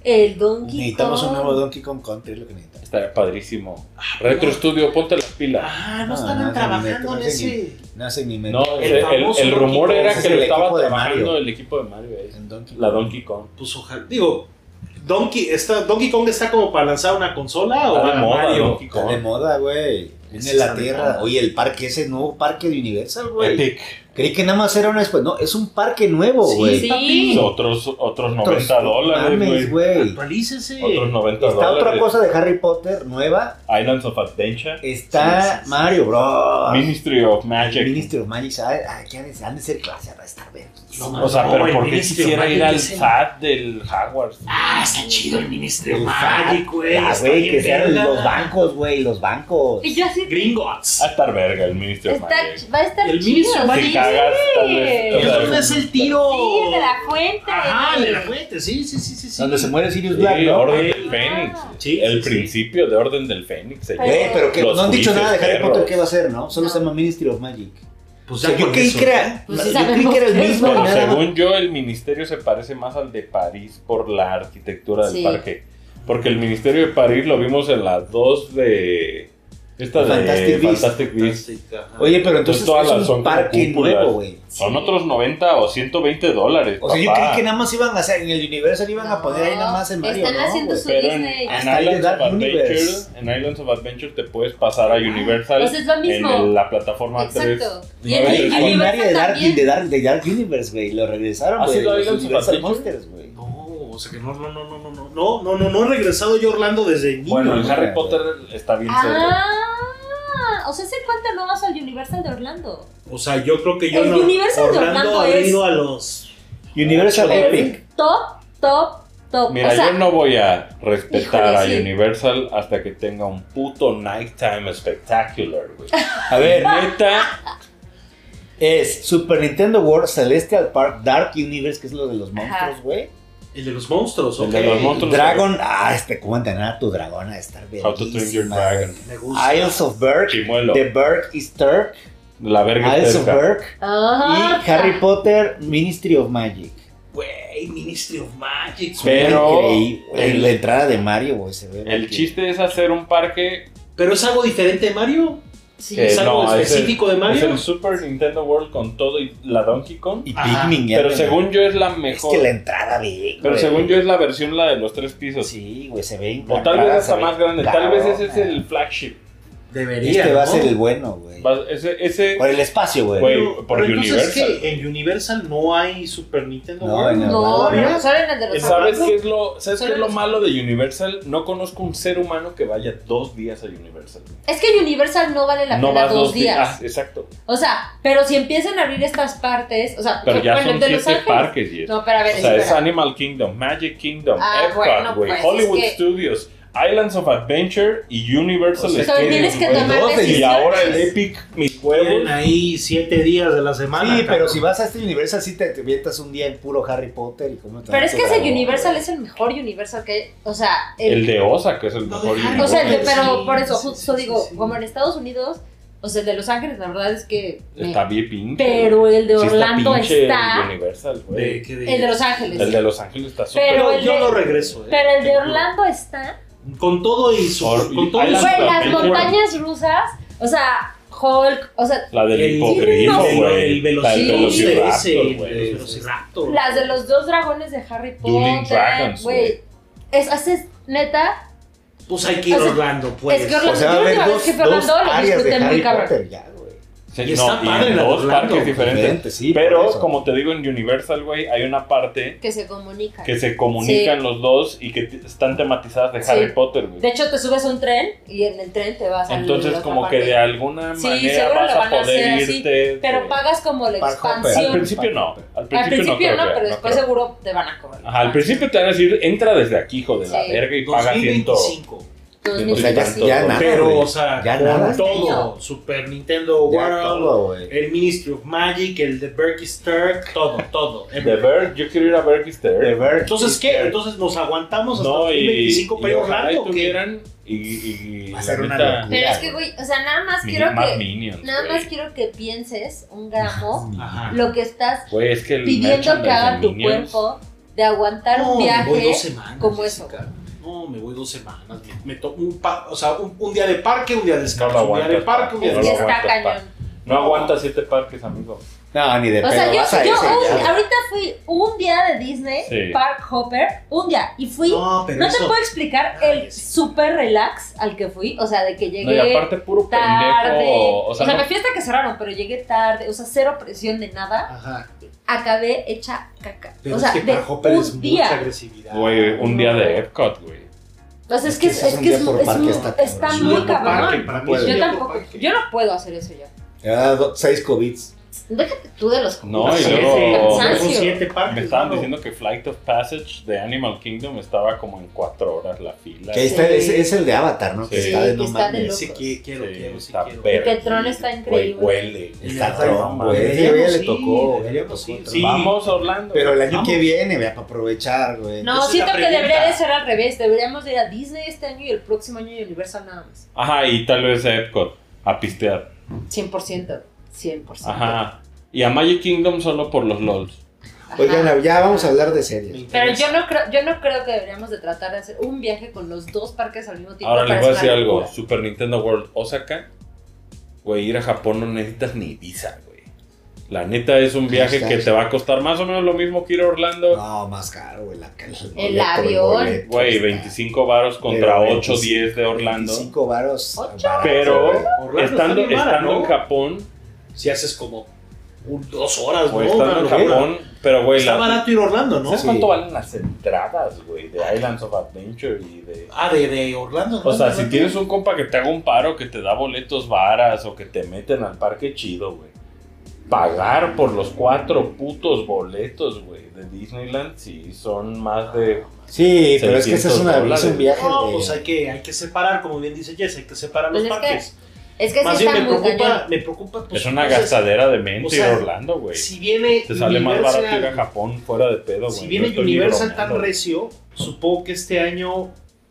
El Donkey Necesitamos Kong. un nuevo Donkey Kong Country, es lo que necesitamos. Estaría padrísimo. Retro Studio, ponte las pilas. Ah, no, No, estaban no, trabajando no, en no, ese. No sé ni me. No, El el, el, famoso el rumor Donkey era Kong. que Es lo el estaba equipo de trabajando Mario. el equipo de Mario. ahí. En Donkey La Kong. Donkey Kong. Pues ojalá. Digo, Donkey, está, Donkey Kong está como para lanzar una consola o Está de a moda, Mario. Donkey Está de Kong. moda, güey. Viene Sí, la está de tierra. moda. Oye, el parque, ese nuevo parque de Universal, güey. Epic. Creí que nada más era una después. No, es un parque nuevo, Sí, güey. Sí. papi. Otros, otros Otros- noventa dólares, mames, güey. güey. Actualícese. Otros noventa Está dólares. otra cosa de Harry Potter nueva. Islands of Adventure. Está Sí, sí, sí. Mario, bro. Ministry of Magic. Ministry of Magic. ¿sabes? Ah, que han de- han de ser clase, va a estar bien. No, O sea, No, pero el ¿por qué Ministry of quisiera Magic ir al es el- F A T del Hogwarts? Ah, está chido el Ministry of El Magic, güey. Ya, está güey, bien que sean verga. los bancos, güey, los bancos. Y yo así. Gringotts. Va a estar verga el Ministry of Está, Magic. va a estar El chido. Ministry of Si Magic. cagas, tal vez. o ¿Es sea, donde es el tiro? Sí, el de la fuente. Ajá, el de la fuente, sí, sí, sí, sí. sí. Donde se muere Sirius Sí, Black, ¿no? Orden Eh, del Fénix. sí, el sí, sí. principio de Orden del Fénix. se Pero- llama. Güey, pero que Los no han dicho juicios nada de Harry perros. Potter qué va a ser, ¿no? Solo No. se llama Ministry of Magic. Pues O sea, ya yo con creí eso. que era, Pues sí yo creí sabemos que era el que es, mismo, ¿no? Bueno, nada más. según yo, el ministerio se parece más al de París por la arquitectura del Sí. parque. Porque el ministerio de París lo vimos en las dos de. Esta de Fantastic Beasts. Fantastic Beasts. Oye, pero entonces Entonces, todas las es son un como parque cúpulas. nuevo, güey. Son otros noventa o ciento veinte dólares. O sea, yo papá. creí que nada más iban a hacer, en el Universal iban a poner ahí nada más en Mario, Están ¿no, haciendo güey? su Pero en, Disney. en Hasta el de Islands of Dark Adventure, Universe. en Islands of Adventure te puedes pasar a Universal Pues es lo mismo. en el- la plataforma tres. Exacto. Y No, el Hay, el hay un Universal área de Dark, también. de, Dark, de Dark Universe, güey. Lo regresaron, ¿Has güey. ido a los Islands of Universal Adventure? Monsters, güey. No, o sea que no, no, no, no, no, no, no, no, no, no he regresado yo a Orlando desde niño. Bueno, el no, Harry güey. Potter está bien cerca. Ah, o sea, ¿hace cuánto no vas al Universal de Orlando? O sea, yo creo que yo El no. Universal de Orlando Orlando habré es- ido a los. Universal Pero Epic. Top, top, top. Mira, o sea, yo no voy a respetar Híjole, a sí. Universal hasta que tenga un puto Nighttime Spectacular, güey. A ver, Neta, es Super Nintendo World, Celestial Park, Dark Universe, que es lo de los monstruos, güey. El de los monstruos, El ok. de los monstruos. Dragon, ah, este, ¿cómo entrenar a tu dragón a estar bien? How to Train Your Dragon. Me gusta. Isles of Berk, Chimuelo. The Berk is Turk, La verga Isles es of cerca. Berk ajá. y Harry Potter, Ministry of Magic. Güey, Ministry of Magic. Pero- Increíble. el- la entrada de Mario, güey, se ve. El que- chiste es hacer un parque Pero es algo diferente de Mario. Sí. que ¿Es algo no, es el- específico de Mario? Es el Super Nintendo World con todo y la Donkey Kong. Y Ajá. Pikmin, ya Pero me- según yo es la Es mejor. que la entrada, ve. Pero güey. según yo es la versión la de los tres pisos. Sí, güey, se ve. O tal vez hasta más grande. Tal vez ese es el flagship. Debería. Este va a ¿no? ser el bueno, güey. Va- Ese, ese Por el espacio, güey. Güey, Pero- por pero entonces, Universal. ¿qué? ¿En Universal no hay Super Nintendo No, World? en No, ¿Todavía? no, solo en el de los ¿Sabes Orlando. qué es lo, ¿sabes qué es lo Solo- malo de Universal? No conozco un ser humano que vaya dos días a Universal. Es que Universal no vale la No pena vas dos dos días. días. Ah, exacto. O sea, pero si empiezan a abrir estas partes, o sea, Pero ya bueno, son el de Los siete Ángeles- parques y eso. No, pero a ver, O sea, es espera. Animal Kingdom, Magic Kingdom, Ah, Epcot, bueno, güey, pues, Hollywood es que- Studios, Islands of Adventure y Universal O sea, Entonces tienes que güey, tomar dos de- Y decisiones. ahora el Epic, mis huevos. Tienen ahí siete días de la semana. Sí, pero cabrón. si vas a este Universal, sí te, te avientas un día en puro Harry Potter y cómo te Pero dan es tu que ese dragón, Universal güey. es el mejor Universal que, o sea, El de Osa, que es el No, mejor de Universal. o sea, el de- Sí, pero por eso sí, justo sí, digo, sí, sí. como en Estados Unidos, o sea, el de Los Ángeles, la verdad es que me- Está bien pinche. pero el de Sí Orlando pinche está, el Universal, güey. ¿De qué de- el de Los Ángeles. El de Los Ángeles está súper. Pero Pero el yo de- no regreso. eh. Pero el de Te Orlando está. juro. Con todo y su. Or- con todo y Island su- Güey, las Adventure. montañas rusas, o sea, Hulk, o sea, La del El- hipogrifo, el- güey. el La del velociraptor ese, velociraptor, el güey. velociraptor. las de los dos dragones de Harry Dueling Potter, Dragons, güey. Es, haces, neta, Pues hay que ir O sea, a Orlando, pues. es que Orlando- O sea, va a Yo la haber última dos, vez que fui a dos Orlando lo áreas de disfruté muy Harry cabrón. Potter ya, güey. Sí, Y está no, padre en la de dos Orlando. parques diferentes. Diferente, sí, por Pero, eso. como te digo, en Universal, güey, hay una parte que se comunican. que se comunican los dos y que t- están tematizadas de Sí. Harry Potter, güey. De hecho, te subes a un tren y en el tren te vas a Entonces, como que de alguna Sí, manera seguro vas lo a van a hacer poder así, irte. Pero de- pagas como la Park Hopper. Al expansión. principio no. Al Al principio, principio no, creo no, que- pero no después creo. seguro te van a cobrar. Ajá, al principio te van a decir, entra desde aquí, hijo de la Sí. verga, y paga ciento. dos mil veinticinco. O sea, ya, Tanto, ya todo. nada, Pero, güey. o sea, ya con nada. todo. Super Nintendo Ya World, todo, güey. el Ministry of Magic, el de Berkey Turk, todo, todo. De Berg, yo quiero ir a Bergister. De Berk Entonces, is ¿qué? Turk. Entonces nos aguantamos hasta No, dos mil y, veinticinco para y ir a ojalá Orlando. y ¿o qué? tuvieran y, y Va a ser una neta, locura. Pero es que, güey, o sea, nada más mi- quiero más que. minions, Nada güey. más quiero que pienses un gramo Ajá. lo que estás Güey, es que el pidiendo que merchandise haga de tu Minions- cuerpo de aguantar No, un me voy viaje dos semanas, como Jessica. eso. No, me voy dos semanas. Me, me to- un, pa- o sea, un, un día de parque, un día de No descanso. lo un día de aguantas, parque, un día Es de que no descanso. lo está aguantas, cañón. No aguanta siete parques, amigo. No, ni de O pedo. sea, yo, vas a yo ese un- ya. ahorita fui un día de Disney, Sí. Park Hopper, un día, y fui, no, No, pero te eso- puedo explicar Ay, el sí. super relax al que fui, o sea, de que No, llegué y aparte puro tarde, pendejo. O o sea, sea, no- me fui hasta que cerraron, pero llegué tarde, o sea, cero presión de nada, Ajá. acabé hecha caca, Pero o sea, es que de para Hopper es un mucha día. agresividad. güey, un día de Epcot, güey. O sea, es Es que que es, si es es un que día es, por es parque muy- está está cabrón. Es un muy día por parque, cabrón. para mí puedo. es un Yo día por tampoco, parque. yo no puedo hacer eso ya. Te ha dado seis COVIDs. Déjate tú de los No, y Siete, luego- son cansancio. siete parques. Me estaban mano. diciendo que Flight of Passage de Animal Kingdom estaba como en cuatro horas la fila. Que ahí está, es, es el de Avatar, ¿no? Que Sí. está de Sí, no que está de mames. locos. Sí, qui- quiero, Sí, quiero, sí está quiero. verde. Y que el Tron está increíble. Güey, huele. Está Ya, Tron, no, güey. mames. Ella le Sí, tocó. deberíamos ella le tocó ir, Tron. sí. Vamos, Orlando. Pero el año Vamos. que viene, vea, para aprovechar, güey. No, Esa es siento la que debería pregunta. de ser al revés. Deberíamos de ir a Disney este año y el próximo año a Universal nada más. Ajá, y tal vez a Epcot a pistear. cien por ciento. cien por ciento. Ajá. Y a Magic Kingdom solo por los LOLs. Ajá. Oigan, ya vamos a hablar de Me series. Pero interesa. yo no creo, yo no creo que deberíamos de tratar de hacer un viaje con los dos parques al mismo tiempo. Ahora les parece voy a decir una algo. locura. Super Nintendo World Osaka. Güey, ir a Japón no necesitas ni visa, güey. La neta es un viaje Está- que te va a costar más o menos lo mismo que ir a Orlando. No, más caro, güey. La, el, El boleto, avión. boleto Güey, está- veinticinco varos contra Pero ocho, diez de Orlando. veinticinco varos. ¿Ocho? barato, Pero güey. Orlando estando, está bien vara, estando ¿no? en Japón, Si haces como un- dos horas, güey, ¿no? estando en Una locura. Japón, pero güey, Está la- barato ir a Orlando, ¿no? ¿sabes Sí. cuánto valen las entradas, güey? De Islands of Adventure y de... Ah, de, de Orlando. O sea, ¿no? si tienes un compa que te haga un paro, que te da boletos varas o que te meten al parque chido, güey. Pagar por los cuatro putos boletos, güey, de Disneyland, sí, son más de... Sí, pero es que ese es, seiscientos una, es dólares. un viaje No, de... pues hay que, hay que separar, como bien dice Jess, hay que separar Pues los es que parques. Es que Más sí bien está me muy preocupa, cañón. me preocupa. Pues, Es una entonces, gastadera de mente o sea, ir a Orlando, güey. Si viene Te sale más Universal- barato ir a Japón fuera de pedo, güey. Si No viene estoy ni Universal bromeando. tan recio, supongo que este año,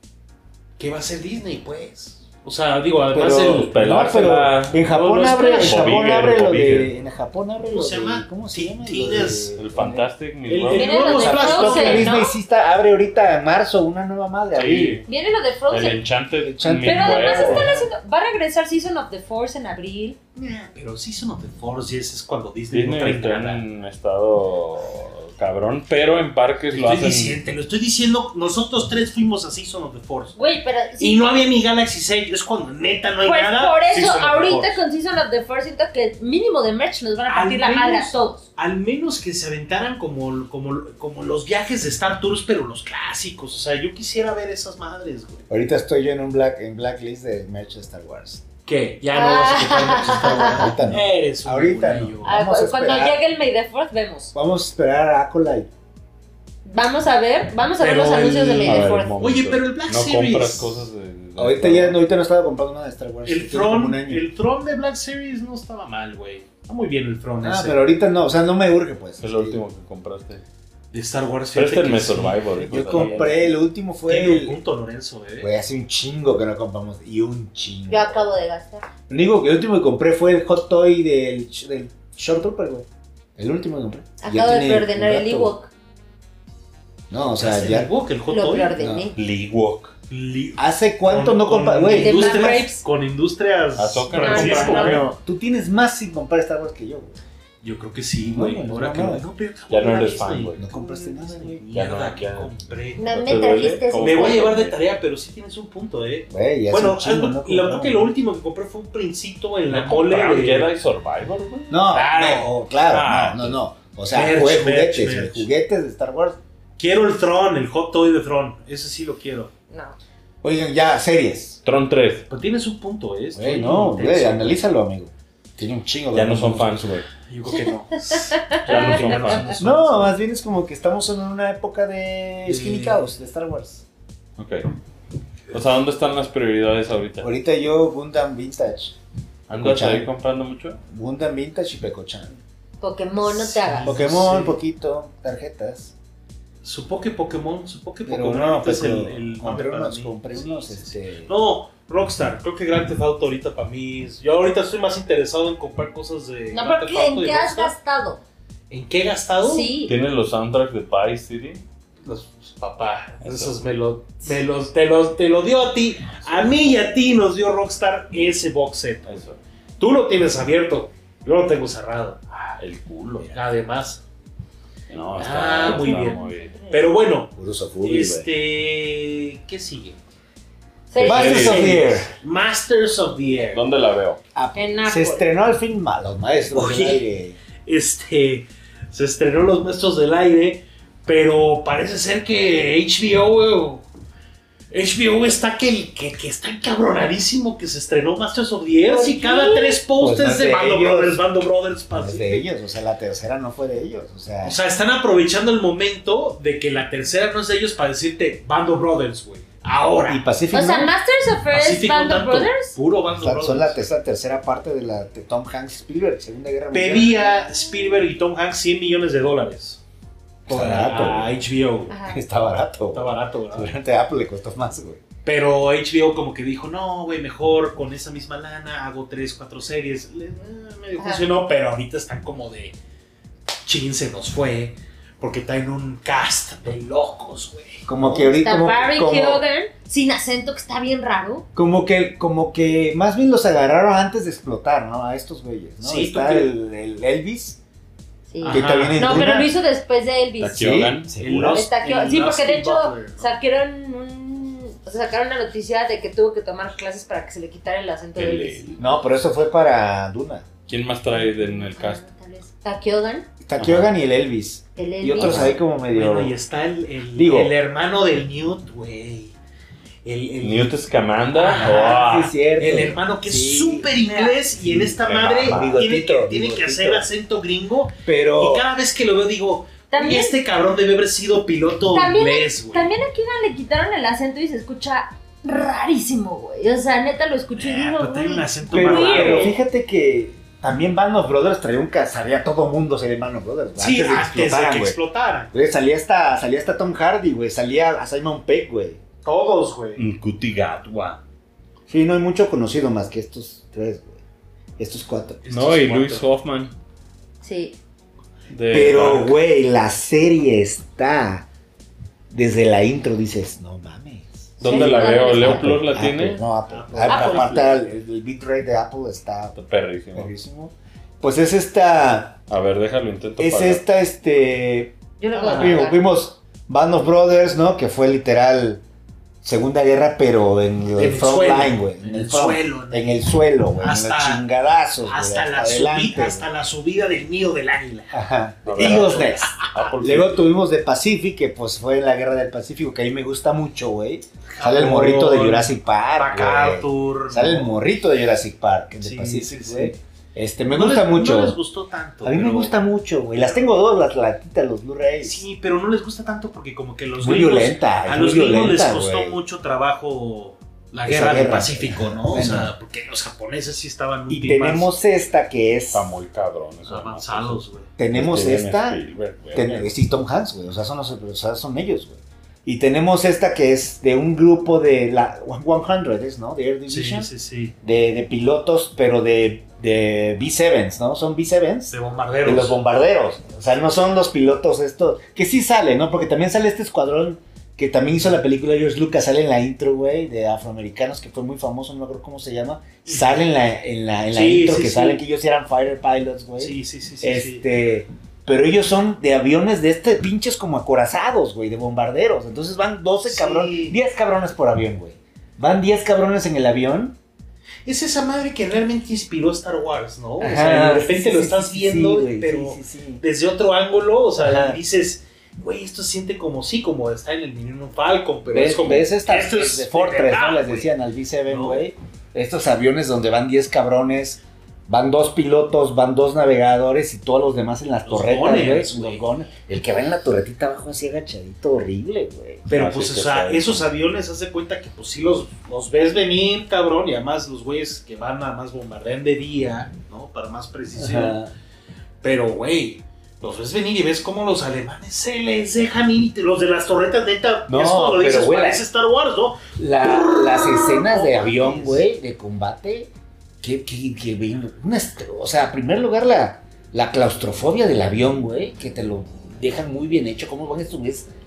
¿qué va a ser Disney, pues? O sea, digo, además Pero, el... pues, pelársela. no, pero en Japón Los abre, en tres. Japón Bobigger, abre lo Bobigger. de, en Japón abre ¿Cómo lo se de, llama? ¿cómo se Ti- llama? Lo Teenage- de- El Fantastic El, Mil el World. Viene lo nuevo de Splash Frozen, Tokyo Mountain. Disney ¿no? sí está, abre ahorita en marzo una nueva madre, abril. Sí, Viene lo de el Frozen. Enchanted Enchanted. Mil Pero además World. están haciendo. Va a regresar Season of the Force en abril. Pero Season of the Force, Jess, es cuando Disney, no Disney trae está nada. en estado cabrón, pero en parques Te lo estoy hacen... diciendo, te lo estoy diciendo, nosotros tres fuimos a Season of the Force. Güey, pero. sí, Y no había ni Galaxy seis, es cuando neta no hay pues nada. por eso, Season of the ahorita Force. con Season of the Force siento que mínimo de merch nos van a Al partir la madre a menos- todos. Al menos que se aventaran como, como, como los viajes de Star Tours, pero los clásicos. O sea, yo quisiera ver esas madres, güey. Ahorita estoy yo en un black, en blacklist de merch de Star Wars. ¿Qué? Ya no vas a quitar merch de Star Wars. Ahorita no. Eres un Ahorita güey. no. Ah, Vamos a cuando esperar. llegue el May the Fourth, vemos. Vamos a esperar a Acolyte. Vamos a ver, vamos a ver Pero los anuncios de el- May A the ver, Fourth. un momento. Oye, pero el Black no Series. compras cosas de... de Ahorita ya no, ahorita no estaba comprando nada de Star Wars. El tiene como un Tron, año. el Tron de Black Series no estaba mal, güey. Está muy bien el Tron Ah, ese. pero ahorita no, o sea, no me urge, pues. Es lo último que compraste. De Star Wars. fíjate Préstenme que sí. Survivor. hijo Yo de la compré, el último fue Tiene un el... punto, Lorenzo, eh. Güey, hace un chingo que no compramos. Y un chingo. Yo acabo de gastar. Lo único, el último que compré fue el Hot Toy del, del Short Trooper, güey. El último que compré. Y ya Acabo de tiene preordenar un el rato, Ewok. güey. No, o sea, el ya... Ewok, el Hot Lo Toy. preordené. Lee-Walk. Li- ¿Hace cuánto con- no compras? con Güey, De Black industrias, Grapes. con industrias Azúcar, Francisco, no, no, güey. no, tú tienes más sin comprar Star Wars que yo, güey. Yo creo que sí, No, güey. no, Ahora no, que no. lo no, pero Ya no ahora eres Disney. fan, güey. No compraste nada, güey. Ya no, Mierda, que ya. compré. No ¿No me te duele? trajiste ¿Cómo? Me voy a fue? llevar de tarea, pero sí tienes un punto, eh. Güey, ya hace Bueno, un chingo, algo- no la verdad compramos. que lo último que compré fue un princito en la ¿No mole compraron de... Jedi Survivor, güey? No, Claro. no, claro, Ah. no, no, no. O sea, Merch, fue merch, juguetes, merch. juguetes de Star Wars. Quiero el Tron, el Hot Toy de Tron. Ese sí lo quiero. No. Oigan, ya, series. Tron tres. Pero tienes un punto, eh. Estoy Güey, no, intenso. güey, analízalo, amigo. Tiene un chingo de... Ya no son fans, güey. Yo creo que no. Ya no son fans. No, más bien es como que estamos en una época de Skinny Sí. Cows, de Star Wars. Ok. O sea, ¿dónde están las prioridades ahorita? Ahorita yo, Gundam Vintage. ¿Andas Peco-chan. ahí comprando mucho? Gundam Vintage y Peco-chan. Pokémon, no te hagas. Pokémon, Sí. poquito, tarjetas. Supongo que Pokémon, supongo que Pero Pokémon no, ahorita es pero el, el compré mame para unos, mí. compré Sí, unos, sí, sí. este... No, Rockstar, creo que Grand Theft Auto ahorita para mí es... Yo ahorita estoy más interesado en comprar cosas de No, Grand pero Theft ¿qué- ¿en Auto y qué has Rockstar. gastado? ¿En qué he gastado? Sí. ¿Tienes los soundtracks de Vice City? Los, papá, esos me lo, me los, te, los, te lo dio a ti. A mí y a ti nos dio Rockstar ese box set. Eso. Tú lo tienes abierto, yo lo tengo cerrado. Ah, el culo. Además. No, Ah, está, muy está bien. muy bien. Pero bueno, Puros of Uri, güey. este. ¿Qué sigue? Sí. Masters of the Air. Masters of the Air. ¿Dónde la veo? Apple. En Apple. Se estrenó al fin mal, los maestros Oye. del aire. Este. Se estrenó Los Maestros del Aire. Pero parece ser que H B O. H B O está que, que, que está encabronadísimo que se estrenó Masters of the Air. ¿Por Y qué? cada tres posts Pues no es es de de Bando ellos. Brothers, Bando Brothers, No es de ellos, o sea, la tercera no fue de ellos, o sea... O sea, están aprovechando el momento de que la tercera no es de ellos para decirte Bando Brothers, güey. Ahora. y Pacific O sea, no, Masters of Air es Pacific no Band of tanto, Brothers. Puro Bando son, Brothers. son la tercera, tercera parte de la de Tom Hanks y Spielberg, Segunda Guerra Mundial. Pedía Spielberg y Tom Hanks cien millones de dólares. Está Por barato, a güey. H B O. Ajá. Está barato. Está barato, ¿verdad? Seguramente a Apple le costó más, güey. Pero H B O como que dijo, no, güey, mejor con esa misma lana hago tres, cuatro series. Le- eh, medio Ajá. funcionó, pero ahorita están como de, chin, se nos fue. Porque traen un cast de locos, güey. Como que ahorita... Está Como, Barry como, Keoghan, sin acento, que está bien raro. como que, como que más bien los agarraron antes de explotar, ¿no? A estos güeyes, ¿no? Sí, Está ¿tú qué? el, el Elvis, Sí. Ajá. que también en No, Duna. pero lo hizo después de Elvis. Está Keoghan. Sí, El seguro. Lost- Está Keoghan. el Sí, porque de Austin hecho Butler, ¿no? sacaron un, o sea, sacaron la noticia de que tuvo que tomar clases para que se le quitara el acento de El- Elvis. No, pero eso fue para Duna. ¿Quién más trae en el cast? Ah, tal vez. Está Keoghan, Está Keoghan y el Elvis. el Elvis. Y otros ahí como medio... Bueno, y está el, el, Digo- el hermano del Newt, güey. El, el, Newt Scamander. Ajá, Oh, sí, es cierto. el hermano que Sí. es súper inglés y en esta me madre mama. tiene que, Bigotito, tiene que bigotito. hacer acento gringo. Pero... Y cada vez que lo veo digo, También- este cabrón debe haber sido piloto También, inglés, güey. también a Keoghan le quitaron el acento y se escucha rarísimo, güey. O sea, neta lo escucho y Ah, digo, pero trae un güey, acento Pero, más raro. pero fíjate que también Band of Brothers traía un ca- sabía todo mundo ser Band of Brothers, güey, Sí, antes de que antes de explotaran, que güey. explotaran. Güey, salía hasta, salía hasta Tom Hardy, güey, salía a Simon Pegg, güey. Todos, güey. Nkutigatwa. Sí, no hay mucho conocido más que estos tres, güey. Estos cuatro. No, y Estos Luis cuatro. Hoffman. Sí. de Pero, Dark. güey, la serie está desde la intro, dices, no mames. ¿Dónde Sí, la la veo? de ¿Leo Apple, Plus la Apple, tiene? No, Apple. Apple. A- Apple. Aparte, el, el bitrate de Apple está Está perrísimo. perrísimo. Pues es esta, A ver, déjalo, intento es pagar. esta, este... Yo lo puedo Ah, Vimos, pagar. vimos Band of Brothers, ¿no? Que fue literal Segunda Guerra, pero en el, En el front suelo, line, güey. en el front- suelo, En el suelo, güey. En Hasta- los chingadazos, güey. Hasta, la adelante, subida, güey. hasta la subida del nido del águila. Ajá. A ver, Eagles Apple. Nest. Apple sí. Luego tuvimos The Pacific, que pues fue la Guerra del Pacífico, que a mí me gusta mucho, güey. Sale el morrito de Jurassic Park, güey. MacArthur. Sale el ¿no? morrito de Jurassic Park, en The Sí, Pacific, sí, sí. güey. Este, me No gusta les- mucho. No les gustó tanto. A mí me pero- gusta mucho, güey. Las tengo dos, las latitas, los Blu-rays. Sí, pero no les gusta tanto porque como que los Muy gringos- violenta, a es los muy gringos les violenta, costó güey. mucho trabajo la Esa guerra del guerra. Pacífico, ¿no? O Bueno. sea, porque los japoneses sí estaban Y últimas tenemos esta que es... Está muy cabrón eso. avanzados, güey. Tenemos Steven esta... Spielberg, güey. Ten- sí, Tom Hanks, güey. O sea, son, los, o sea, son ellos, güey. Y tenemos esta que es de un grupo de la cien, ¿es, ¿no? De Air Sí, Division. sí, sí. De, de pilotos, pero de, de B siete, ¿no? Son B siete. De bombarderos. De los bombarderos. O sea, no son los pilotos estos. Que sí sale, ¿no? Porque también sale este escuadrón que también hizo la película George Lucas. Sale en la intro, güey, de afroamericanos, que fue muy famoso, no me acuerdo cómo se llama. Sale en la, en la, en la Sí, intro sí, que sí. salen que ellos eran fighter pilots, güey. Sí, sí, sí, sí. sí. Este, pero ellos son de aviones de este pinches como acorazados, güey, de bombarderos. Entonces van doce Sí. cabrones, diez cabrones por avión, güey. Van diez cabrones en el avión. Es esa madre que realmente inspiró Star Wars, ¿no? o Ajá, sea, de repente sí, lo sí, estás sí, sí, viendo, güey, pero sí, sí, sí. desde otro ángulo, o sea, Ajá. dices, güey, esto se siente como sí, como está en el Millennium Falcon, pero ¿Ves, es como ves estas esto es de Fortress, verdad, ¿no? Les güey. decían al B siete, No. güey. Estos aviones donde van diez cabrones, van dos pilotos, van dos navegadores y todos los demás en las Los torretas, gunners, güey. güey. Los gunners. El que va en la torretita abajo así agachadito, horrible, güey. Pero Ah, pues, sí, o que sea, está- esos aviones, haz de cuenta que pues sí los, los ves venir, cabrón, y además los güeyes que van a más bombardean de día, ¿no? Para más precisión. Ajá. Pero, güey, los ves venir y ves cómo los alemanes se les dejan ir, y te- los de las torretas, neta, No, es cuando pero, dices, güey, parece Star Wars, ¿no? La- las escenas de No avión, mames. güey, de combate, que, que, que ven- una est- o sea, en primer lugar la, la claustrofobia del avión, güey, que te lo dejan muy bien hecho, cómo van estos güeyes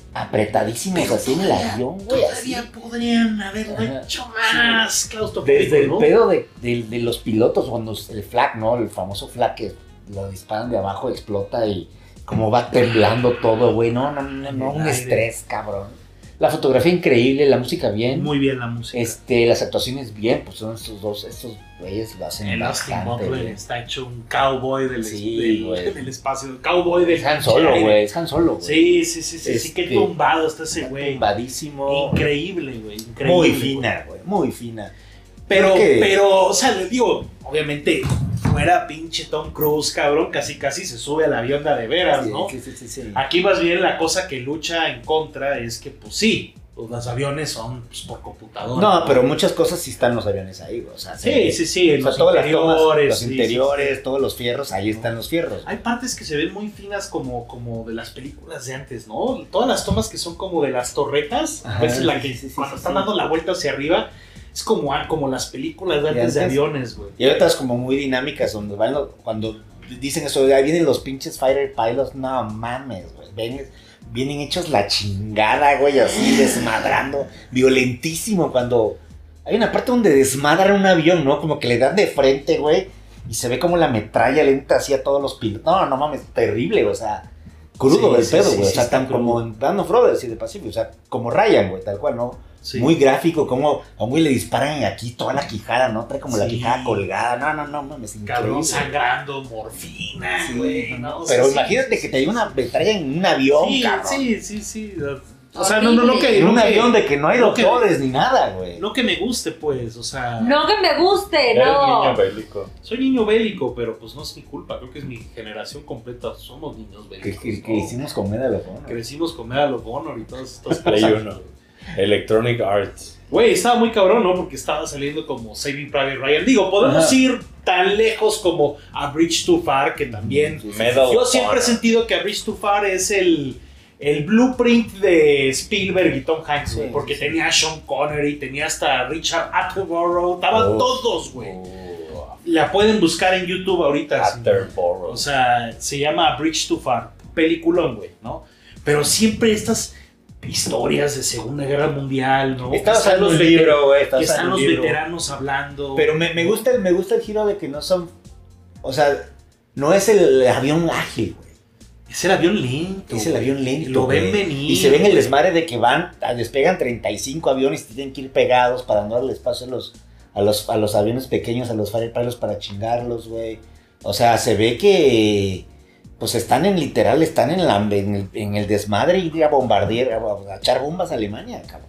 apretadísimos así en el avión, güey. Todavía podrían haberlo Ajá. hecho más claustrofóbico, Desde el ¿no? pedo de, de, de los pilotos, cuando el flak, ¿no? El famoso flak que lo disparan de abajo, explota y como va temblando todo, güey. No, no, no, no, un estrés, cabrón. La fotografía increíble, la música bien. Muy bien la música. Este, las actuaciones bien, pues son estos dos, estos güeyes lo hacen El Austin bastante Butler bien. está hecho un cowboy del, Sí, del, güey. del espacio. Cowboy del Es Han Solo, aire. güey, es Han Solo, güey. Sí, sí, sí, sí, sí, Este, qué tumbado está ese güey. Tumbadísimo. Increíble, güey. Increíble. Muy güey. fina, güey, muy fina. Pero, Creo que- pero, o sea, le digo, obviamente, fuera pinche Tom Cruise, cabrón, casi casi se sube a la avión de a de veras, Sí, ¿no? sí, sí, sí, sí. Aquí más bien la cosa que lucha en contra es que, pues sí, pues, los aviones son pues, por computadora. No, pero muchas cosas sí están los aviones ahí, güey. O sea, se Sí, ve. sí, sí, en O sea, los todas las tomas, interiores. los sí, sí, interiores, sí. todos los fierros, ahí están los fierros. Hay partes que se ven muy finas como, como de las películas de antes, ¿no? Todas las tomas que son como de las torretas, Ajá, a veces la que sí, sí, sí, cuando sí, están sí. dando la vuelta hacia arriba, es como, como las películas de antes, de antes. aviones, güey. Y hay otras como muy dinámicas donde van los- cuando dicen eso, ahí vienen los pinches fighter pilots, no mames, güey. Ven, vienen hechos la chingada, güey, así desmadrando, violentísimo cuando hay una parte donde desmadran un avión, ¿no? Como que le dan de frente, güey, y se ve como la metralla lenta así a todos los pilotos. No, no mames, terrible, o sea, crudo Sí, el sí, pedo, sí, güey, sí, o sea, está tan crudo. como en Band of Brothers y de Pacific, o sea, como Ryan, güey, tal cual, ¿no? Sí. Muy gráfico, como a un güey le disparan aquí toda la quijada, ¿no? Trae como la Sí. quijada colgada, no, no, no, mames, Cabrón increíble. sangrando, morfina, Sí, güey. ¿no? O sea, pero sí, imagínate sí, que te llegue una metralla en un avión, sí, cabrón. sí, sí, sí. O sea, no, no, no que. En no un que- avión de que no hay no que- doctores ni nada, güey. No que me guste, pues, o sea. No que me guste, Eres no. niño bélico. Soy niño bélico, pero pues no es mi culpa. Creo que es mi generación completa. Somos niños Que, bélicos. que, que ¿no? hicimos con Medal of Honor. Crecimos con Medal of Honor y todas estas Play cosas. uno. Electronic Arts. Güey, estaba muy cabrón, ¿no? Porque estaba saliendo como Saving Private Ryan. Digo, podemos Ajá. ir tan lejos como A Bridge Too Far, que también. Sí, sí, Medal Yo of siempre he Honor. sentido que A Bridge Too Far es el, el blueprint de Spielberg y Tom Hanks, güey. Sí, Porque sí. tenía a Sean Connery, tenía hasta a Richard Attenborough, estaban Uf. todos, güey. Oh, La pueden buscar en YouTube ahorita. sí. Attenborough. O sea, se llama A Bridge Too Far, peliculón, güey, ¿no? Pero siempre estas historias de Segunda Guerra Mundial, ¿no? Está Que basado en un vete- libro, güey. Está que basado están en los un libro. veteranos hablando. Pero me, me, gusta, el- me gusta el giro de que no son. O sea, no es el avión ágil, güey. Es el avión lento. Es el avión lento. Lo ven güey. venir. Y se ven el desmadre de que van, despegan treinta y cinco aviones y tienen que ir pegados para no darle espacio a los, a los, a los aviones pequeños, a los fighter pilots para chingarlos, güey. O sea, se ve que pues están en literal, están en, la, en, el, en el desmadre y ir a bombardear, a, a echar bombas a Alemania, cabrón.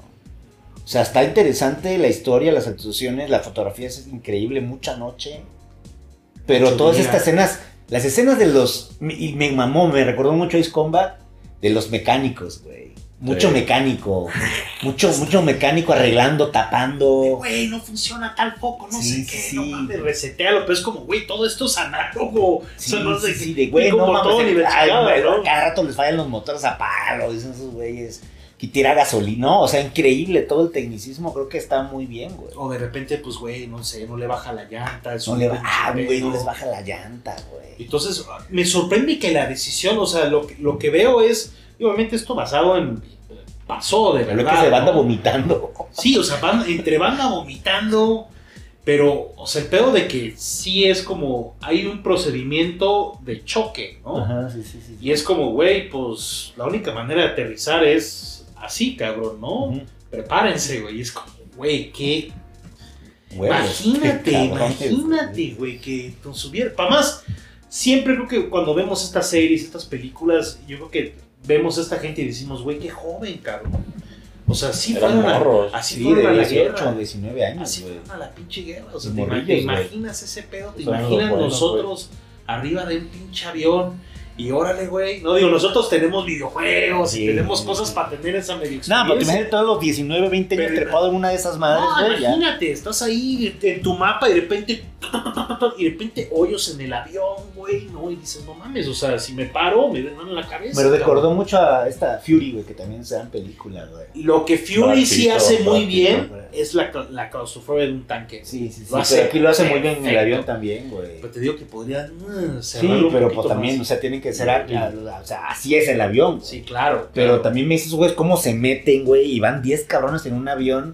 O sea, está interesante la historia, las actuaciones, la fotografía es increíble, mucha noche. Pero Mucho todas día. estas escenas, las escenas de los, y me mamó, me recordó mucho Ace Combat, de los mecánicos, güey. Mucho Sí. mecánico, mucho, mucho mecánico arreglando, tapando. Güey, no funciona tal foco, no Sí, sé qué, sí. no mames, resetealo, pero es como, güey, todo esto es análogo. Sí, O sea, no sé sí, qué- sí, de güey, digo, no botón mames, y la ay, chingada, güey, ¿no? cada rato les fallan los motores a palo, dicen esos güeyes, que tira gasolina, no, o sea, increíble, todo el tecnicismo creo que está muy bien, güey. O de repente, pues, güey, no sé, no le baja la llanta. Es No un le va, pinche ah, güey, no pedo. les baja la llanta, güey. Entonces, me sorprende que la decisión, o sea, lo, que- lo que veo es, y obviamente esto basado en, pasó de Pero verdad. lo que se banda ¿no? vomitando. Sí, o sea, van, entre banda vomitando, pero, o sea, el pedo de que sí es como, hay un procedimiento de choque, ¿no? Ajá, sí, sí, sí. Y es como, güey, pues, la única manera de aterrizar es así, cabrón, ¿no? Ujú. Prepárense, güey, es como, güey, qué... Huevos, Imagínate, qué cabrones, imagínate, güey, que nos hubiera... Para más, siempre creo que cuando vemos estas series, estas películas, yo creo que vemos a esta gente y decimos, güey, qué joven, cabrón. O sea, sí Eran fueron a, morros. así Sí, fueron a de la dieciocho, guerra. diecinueve años, Así güey. fueron a la pinche guerra. O sea, Y te, ima- morrillos, te güey. imaginas ese pedo, te Son los imaginas buenos, nosotros arriba de un pinche avión. Y órale, güey. No digo, nosotros tenemos videojuegos Sí, y tenemos sí, cosas sí. para tener esa medio No, experiencia. pero te imaginas todos los diecinueve, veinte años Pero- trepado en una de esas madres, No, güey, ya. imagínate, estás ahí en tu mapa y de repente y de repente hoyos en el avión, güey, ¿no? Y dices, no mames, o sea, si me paro, me dan en la cabeza. Me recordó mucho a esta Fury, güey, que también se dan películas, güey. Lo que Fury Brad sí Pitt, hace Brad muy Pitt, bien Brad Pitt. es la, la claustrofobia de un tanque. Sí, sí, sí. Lo Lo hace pero aquí lo hace muy bien en el perfecto. avión también, güey. Pero te digo que podrían uh, Sí, cerrarlo un pero poquito pues también, más. o sea, tienen que ser, a- a- a- o sea, así es el avión. Güey. Sí, claro. Pero claro. también me dices, güey, cómo se meten, güey, y van diez cabrones en un avión.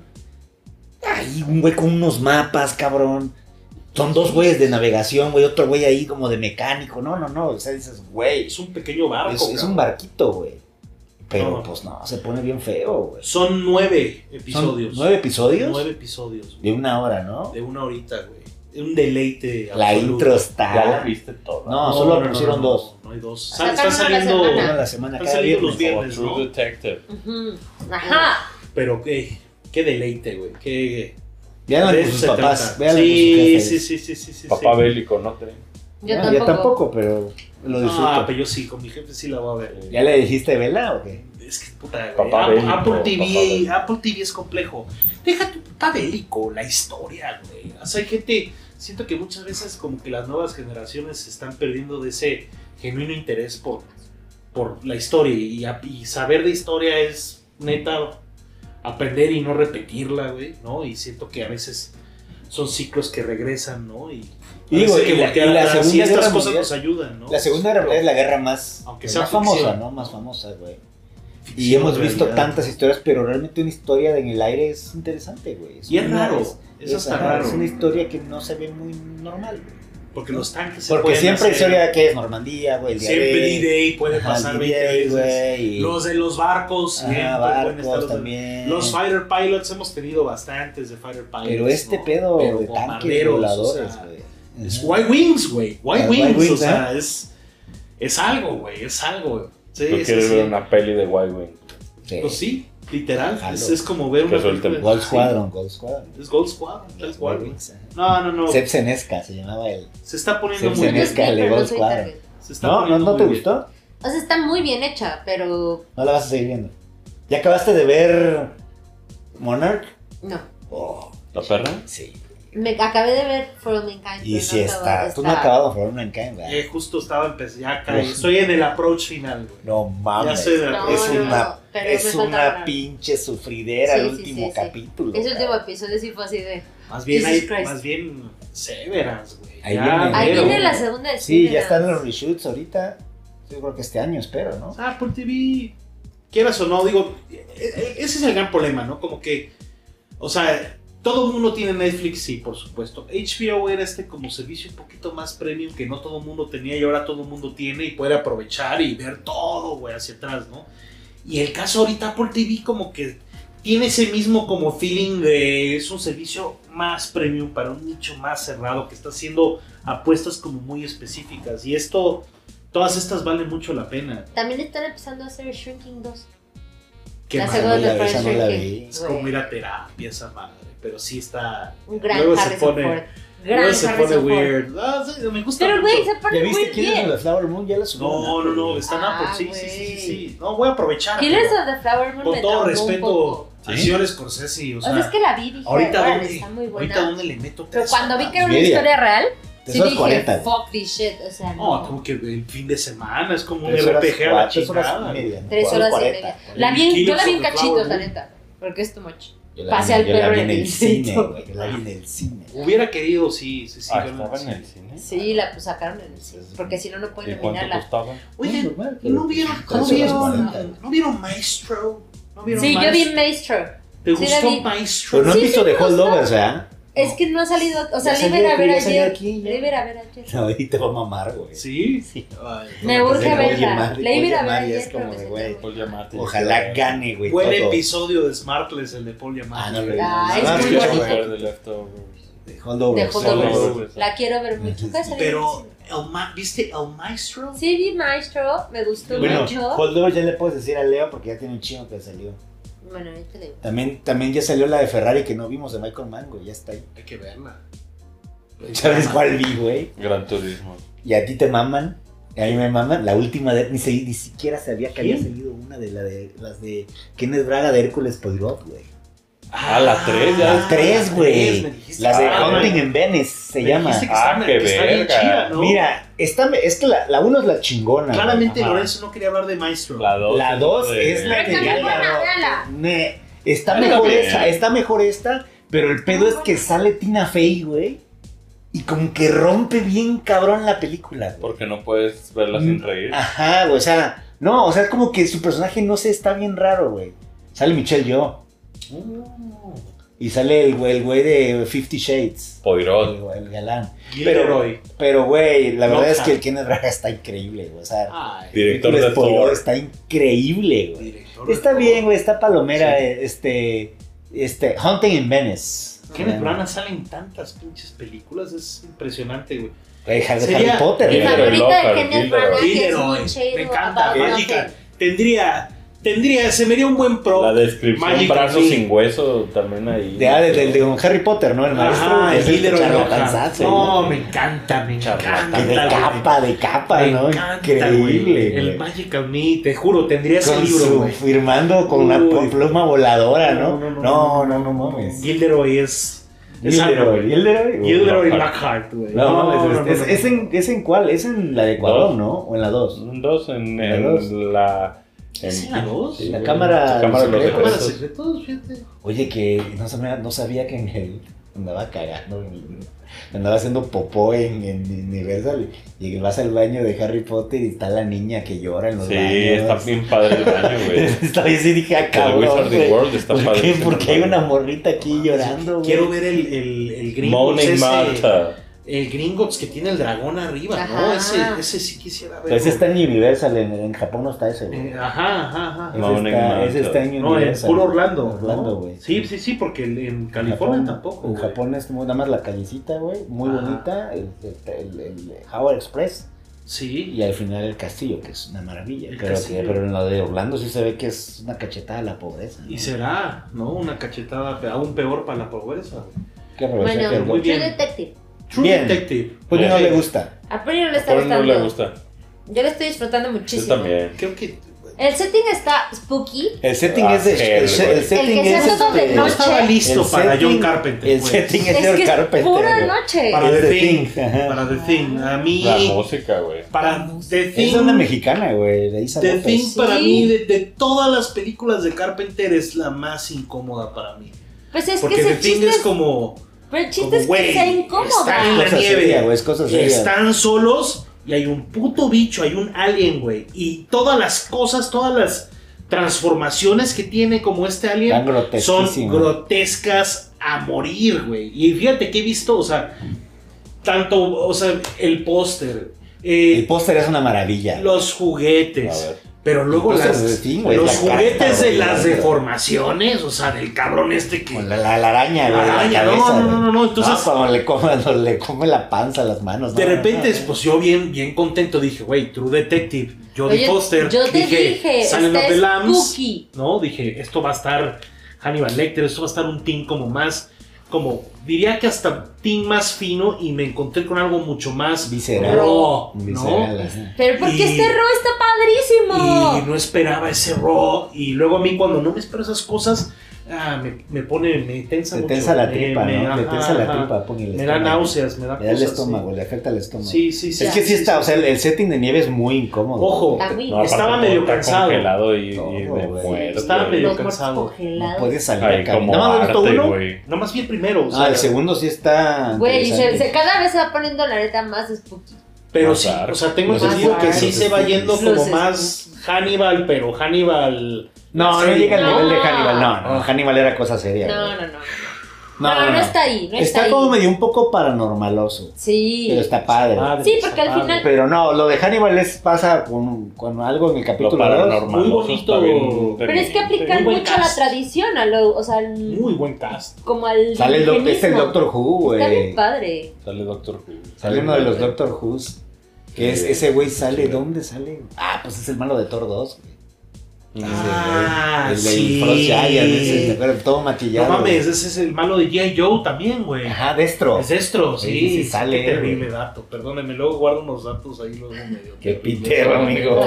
Ay, un güey con unos mapas, cabrón. Son dos güeyes de navegación, güey, otro güey ahí como de mecánico. No, no, no, o sea, dices, güey, Es un pequeño barco. es, es cabrón. un barquito, güey. Pero No. pues no, se pone bien feo, güey. Son nueve ¿Son episodios. nueve episodios? Nueve episodios. De una hora, ¿no? De una horita, güey. Es un deleite. La absoluto. intro está... Ya la viste toda. No, solo pusieron dos. No hay dos. Sacan Están uno a la saliendo. semana. Una a la semana, Están cada saliendo viernes. los viernes. Como True ¿no? Detective. Ujú. Ajá. Pero qué, qué deleite, güey. Qué. Véanla de con eso sus se papás, trata. véanla con sus Sí, jefes. sí, sí, sí, sí, sí. Papá sí. bélico, ¿no te? Yo No, tampoco. yo tampoco, pero lo disfruto. Ah, pero yo sí, con mi jefe sí la voy a ver. ¿Ya le dijiste vela o qué? Es que puta, güey. Papá Apple, bélico, Apple papá T V, bélico. Apple T V es complejo. Deja tu puta bélico, la historia, güey. O sea, hay gente. Siento que muchas veces, como que las nuevas generaciones se están perdiendo de ese genuino interés por, por la historia. Y, a- y saber de historia es neta aprender y no repetirla, güey, ¿no? Y siento que a veces son ciclos que regresan, ¿no? Y, Y digo, a veces hay y la- voltear y la atrás, Segunda estas Guerra cosas Mundial- nos ayudan, ¿no? La Segunda Guerra Mundial es la guerra más, Aunque más sea famosa, ficción, ¿no? Más ¿no? famosa, güey. Y Ficción, hemos visto realidad. tantas historias, pero realmente una historia en el aire es interesante, güey. Y es una- raro, Es, es hasta ajá, raro. es una historia que no se ve muy normal, güey. Porque los tanques se Porque pueden siempre hay hacer. historia que es Normandía, güey, el día Siempre de- D-Day puede Ajá, pasar D-Day, veinte veces. güey, y- Los de los barcos, Ajá, siempre pueden barcos estar los, también. los Fighter Pilots, hemos tenido bastantes de Fighter Pilots. Pero este ¿no? pedo Pero de tanques bombarderos, voladores, o sea, güey. Es Ajá. White Wings, güey. White Ah, Wings, White Wings, o sea, ¿eh? es, es algo, güey, es algo. Sí, Tú sí, quieres sí. ver una peli de White Wing. Sí. Pues sí, literal. Jalo. Es, es como ver Que una suelten película. Gold Sí, Squadron, Gold Squadron. Es Gold Squadron, es White Wings. Wings, ajá. No, no, no. Sepsenesca se llamaba él. Se está poniendo Se- muy se bien. mezcla. Pero Gold no soy Squadron. target. Se está ¿No? ¿No, poniendo ¿No te muy bien. gustó? O sea, está muy bien hecha, pero ¿No la vas a seguir viendo? ¿Ya acabaste de ver Monarch? no. Oh, ¿La perra? sí. Me acabé de ver For All Mankind. Y pero si no está. acabo de Tú no has estar. acabado For All Mankind, ¿verdad? Eh, justo estaba empezando. Ya caí. Uf. Estoy en el approach final, güey. No mames. Ya estoy de No, es no, una, no, pero es me falta una hablar. pinche sufridera Sí, el sí, último sí, sí. capítulo. Ese último cabrón. episodio sí fue así de. Más bien, Jesus hay, Christ. más bien Severance, güey. Ahí Ya, viene. Ahí pero- viene la segunda de Sí, ya Severance. están los reshoots ahorita. Yo creo que este año, espero, ¿no? Ah, por T V, quieras o no, digo, e- e- ese es el gran problema, ¿no? Como que, o sea, todo el mundo tiene Netflix, sí, por supuesto. H B O era este como servicio un poquito más premium que no todo el mundo tenía y ahora todo el mundo tiene y puede aprovechar y ver todo, güey, hacia atrás, ¿no? Y el caso ahorita Apple T V como que tiene ese mismo como feeling de es un servicio más premium para un nicho más cerrado que está haciendo apuestas como muy específicas y esto, todas estas valen mucho la pena. También están empezando a hacer Shrinking dos. Qué La mal, segunda no la vi, de esa no la Shrinking. vi. es como ir a terapia esa madre, pero sí está. Un gran luego se Harrison pone, Ford. Gran luego se Harrison pone Ford. weird. Ah, sí, me gusta Pero mucho. güey, se pone ¿Ya viste muy Killers of bien. the Flower Moon? Ya la subieron. No, no, no, está en Ah, Apple, sí, sí, sí, sí, güey. sí. No, voy a aprovechar. Killers pero of the Flower Moon con me todo traumó un respeto poco. al señor Scorsese, o O sea, sea, es que la vi y dije, ahorita órale, dónde, está muy ahorita buena. dónde le meto Pero tres cuando vi que era una Media. historia real, Tres sí horas dije, cuarenta. fuck this shit. O sea, No, no. como que el fin de semana es como un Tres R horas, P G a la cuatro, tres horas chingada. y media, ¿no? Tres Cuatro horas y cuarenta. media. La vi, en- yo Killers la vi en of the cachitos, Flower la Moon. neta. Porque es too much. Yo la Pasé vi- al yo la perro vi en en el el cine, distrito. güey. Yo la vi en el cine. Hubiera querido, sí, sí, sí. Ah, verlo estaba en cine. el cine. Sí, la pues, sacaron en el cine. Porque si no, no ¿Y pueden cuánto eliminarla. costaba? Oye, normal, ¿y pero no vieron, tres no horas vieron, cuarenta. no vieron Maestro? ¿No vieron Sí, yo Maestro? vi Maestro. ¿Te sí la gustó vi. Maestro? Pero no han Sí, visto sí de me gustó. Holdovers, ¿verdad? Es que no ha salido. O sea, Ya le iba a salió, ir a ver ya salió ayer. aquí, ya. Le iba a ir a ver ayer. No, ahí te va a mamar, güey. ¿Sí? Sí. Ay, Me no, urge Oye, verla. madre, Le iba a ir a oye, ver madre, es ayer. como pero de, me güey, siento Paul muy- Giamatti. Ojalá gane, güey. Buen todo. episodio de Smartless, el de Paul Giamatti. Ah, no lo vi. Ah, No, es no, muy no, Quiero bonito. ver The Leftovers. De Holdovers. De Holdovers. Holdovers. La quiero ver mucho. ¿Cuál salió? Pero, el ma- ¿viste El Maestro? Sí, vi Maestro. Me gustó Bueno, mucho. Holdovers ya le puedes decir a Leo porque ya tiene un chingo que salió. Bueno, ahorita le digo. También, también ya salió la de Ferrari que no vimos de Michael Mann, güey. Ya está ahí. Hay que verla. ¿Sabes cuál vi, güey? Gran Turismo. Y a ti te maman. Y a mí me maman. La última de. Ni, se- ni siquiera sabía que había ¿Quién? salido una de, la de las de Kenneth Braga de Hércules Poirot, güey. Ah, la tres, ya. La tres, güey. me dijiste La que de estaba, Hunting güey. in Venice se Me llama. dijiste que Ah, está, qué que está bien verga. chida, ¿no? Mira, está, es que la, la uno es la chingona. Claramente Ajá. Lorenzo no quería hablar de Maestro. La dos. La dos de- es la Pero de está muy buena, Gala. véala. Ne- Está Está mejor bien. esta, está mejor esta, pero el pedo es que sale Tina Fey, güey. Y como que rompe bien cabrón la película, güey. Porque no puedes verla sin reír. Ajá, güey, o sea, no, o sea, es como que su personaje no sé, está bien raro, güey. Sale Michelle Yeoh. Y sale el güey, el güey de Fifty Shades. Poirot. El, el galán. Gilderoy. Pero, güey, la verdad es Lockhart. que el Kenneth Branagh está increíble, güey. O sea, Ay, Director el de Poirot Thor. está increíble, güey. director de Está Thor. bien, güey, está palomera, Sí. eh, este, este, Hunting in Venice. Kenneth Branagh sale en tantas pinches películas, es impresionante, güey. Güey, Harry, Sería- Harry Potter, Mi Gilderoy, güey. favorita de Lockhart, Kenneth Gilderoy. Branagh es Gilderoy, un shade me encanta, about Magical. nothing. Tendría, tendría, se me dio un buen pro. La descripción, Magic brazo Lee. sin hueso, también ahí. De, ah, de, de, de Harry Potter, ¿no? El maestro. Ajá, que el es el Gilderoy charlatanzazo, Lockhart. No, güey. me encanta, me Charlatán. encanta. de güey. capa, de capa, Me ¿no? encanta, Increíble, güey. güey. El Magical Me, te juro, tendría ese Con libro, su- güey. firmando con una Uy. pluma voladora, ¿no? No, no, no, No, no, no mames. Gilderoy es. es algo, Gilderoy, güey. Gilderoy. Gilderoy Lockhart. Lockhart, güey. No, mames, no, es, no, es, no. es en, ¿es en cuál? ¿Es en la de Cuarón, Dos. no? ¿O en la dos? Un dos en, ¿La en dos? la. ¿Es en la dos? sí, La güey. cámara La cámara de los secreta. ¿Cámara de secretos. secretos? Fíjate. Oye, que no sabía, no sabía que en el andaba cagando, en- andaba haciendo popó en, en Universal y que vas al baño de Harry Potter y está la niña que llora en los Sí, baños. está bien padre el baño, güey. Está bien, sí dije, ah, El cabrón, Wizarding güey. World está ¿Por padre. qué? Porque hay una morrita aquí llorando, güey. Quiero ver el, el, el Gringotts Moaning ese. Martha. El Gringotts que tiene el dragón arriba, ¿no? Ajá. Ese, ese sí quisiera ver. Ese está en Universal, en, en Japón no está ese, güey. Eh, ajá, ajá, ajá. Ese Moaning está, Martha. ese está en No, en Universal. puro Orlando. Orlando, ¿no? güey. Sí, sí, sí, porque el- en En California Japón- tampoco. En güey. Japón es muy- nada más la callecita, güey, muy Ajá. bonita, el, el, el, el Howard Express Sí. y al final el castillo, que es una maravilla. El Pero, que, castillo. pero en lo de Orlando sí se ve que es una cachetada a la pobreza, ¿no? Y será, ¿no? Una cachetada pe- aún peor para la pobreza. güey. Que aprovechar Bueno, que el- muy True bien. Detective. True Bien. Detective. Pues no Ok. le gusta. A Pri no le está Por eso no gustando. le gusta. Yo le estoy disfrutando Yo muchísimo. también. Creo que. El setting está spooky. El setting Ah, es de, gel, el, güey. el setting El que es sea todo de este- No noche. estaba listo el para setting- John Carpenter. El güey. setting es, Es de que es Carpenter. pura güey. noche. Para Es The The Thing. Thing, ajá. Para The Thing. A mí. La música, güey. Para The Thing. Es una mexicana, güey, de Isa The López. Thing para Sí. mí, de, de todas las películas de Carpenter, es la más incómoda para mí. Pues es Porque que The ese Thing chiste es es como. Pero el chiste como, es que güey, sea está en incómoda. la Cosa nieve. seria, güey, es cosa seria. Están solos y hay un puto bicho, hay un alien, güey. Y todas las cosas, todas las transformaciones que tiene como este Tan alien son grotesquísimo. grotescas a morir, güey. Y fíjate que he visto, o sea, tanto, o sea, el póster, eh, El póster es una maravilla. los juguetes. A ver. Pero luego El póster las, de The Thing, güey, los la juguetes carta, de güey, las la- deformaciones, o sea, del cabrón este que... Con la, la, la araña, güey. La la araña, no, cabeza, no, no, güey. no, no, entonces- cuando le come, cuando le come la panza, las manos. De no, repente, no, no. pues yo bien, bien contento dije, güey, True Detective, Jodie Oye, Foster, yo te dije, dije, Silent está of the Lambs, spooky. ¿no? Dije, esto va a estar Hannibal Lecter, esto va a estar un team como más, como, diría que hasta team más fino y me encontré con algo mucho más Visceral. raw, Visceral, ¿no? ajá. Pero porque Y- este ro está padrísimo. Y no esperaba ese raw, y luego a mí cuando no me espero esas cosas, ah, me, me pone, me tensa Te mucho. tensa la me- tripa, me- ¿no? Le ajá, tensa la ajá. tripa, pon el Me da estómago. náuseas, me da Le da el cosas, estómago, sí. le afecta el estómago. Sí, sí, sí. Es que sí sí, está, sí. o sea, el, el setting de nieve es muy incómodo. Ojo, Está muy- No, aparte estaba todo medio está cansado. congelado y, y Todo, de güey. muerto. Estaba güey. medio Los muertos cansado. No congelados. puedes salir Ay, a caminar. como ¿Nada más has visto arte, uno? güey. Nomás vi el primero. o sea, Ah, el segundo sí está. Güey, se, interesante. se- cada vez se va poniendo la neta más spooky. Pero Más sí, dark. o sea, tengo Los entendido que spookies, sí los se va spookies. yendo Los como spookies. más Hannibal, pero Hannibal. No, no serio. llega al No. nivel de Hannibal. No, no, Hannibal era cosa seria. No, güey. no, no. No, no, no está ahí, no está, Está ahí. como medio un poco paranormaloso. Sí. Pero está padre. Padre, Sí, está porque al padre. final- Pero no, lo de Hannibal es, pasa con, con algo en el Lo capítulo dos. paranormal. Muy bonito. Pero es que aplican Muy buen mucho a la cast. tradición, a lo, o sea, al- Muy buen cast. como al Sale el, doc- este es el indigenismo. Doctor Who, Está bien güey. padre. Sale Doctor Who. Sale uno de los Doctor Who's. Que es, Sí. ese güey sale, Sí. ¿dónde sale? Ah, pues es el malo de Thor dos, güey. Ah, el, sí. el Frost Giant, ese, pero todo maquillado. No mames, güey. ese es el malo de G I. Joe también, güey. Ajá, Destro. Es Destro, sí. Sí, sí, sale, Qué terrible güey. dato. Perdónenme, luego guardo unos datos ahí luego medio. Qué pitero, amigo.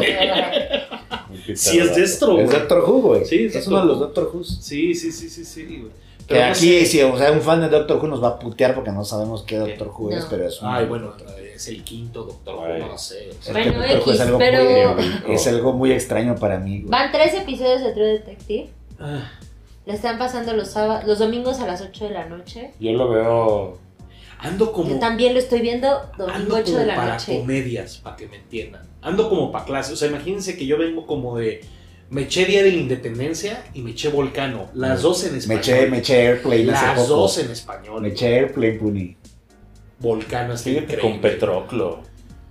Sí, es Destro, Es güey. Doctor Who, güey. Sí, es es uno de Doctor los Who. Doctor Who's. Sí, sí, sí, sí, sí, güey. Que Pero no aquí, sé. si o sea, un fan de Doctor Who nos va a putear porque no sabemos qué Doctor Who No. es, pero es un... Ay, bueno, es el quinto Doctor Who, Ay. no sé. Es que Bueno, Doctor Who X, es algo pero- muy, es algo muy extraño para mí, güey. Van tres episodios de True Detective. Ah, La están pasando los sábados, los domingos a las ocho de la noche. Yo lo veo. Ando como... Yo también lo estoy viendo domingo Ando ocho como de la para noche. comedias, para que me entiendan. Ando como para clase. O sea, imagínense que yo vengo como de... Me eché Día de la Independencia y me eché Volcano. Las dos en Me español. eché, me eché Airplane hace Las poco. dos en español. Me eché Airplane, Puni. Volcano está Fíjate increíble. con Petroclo.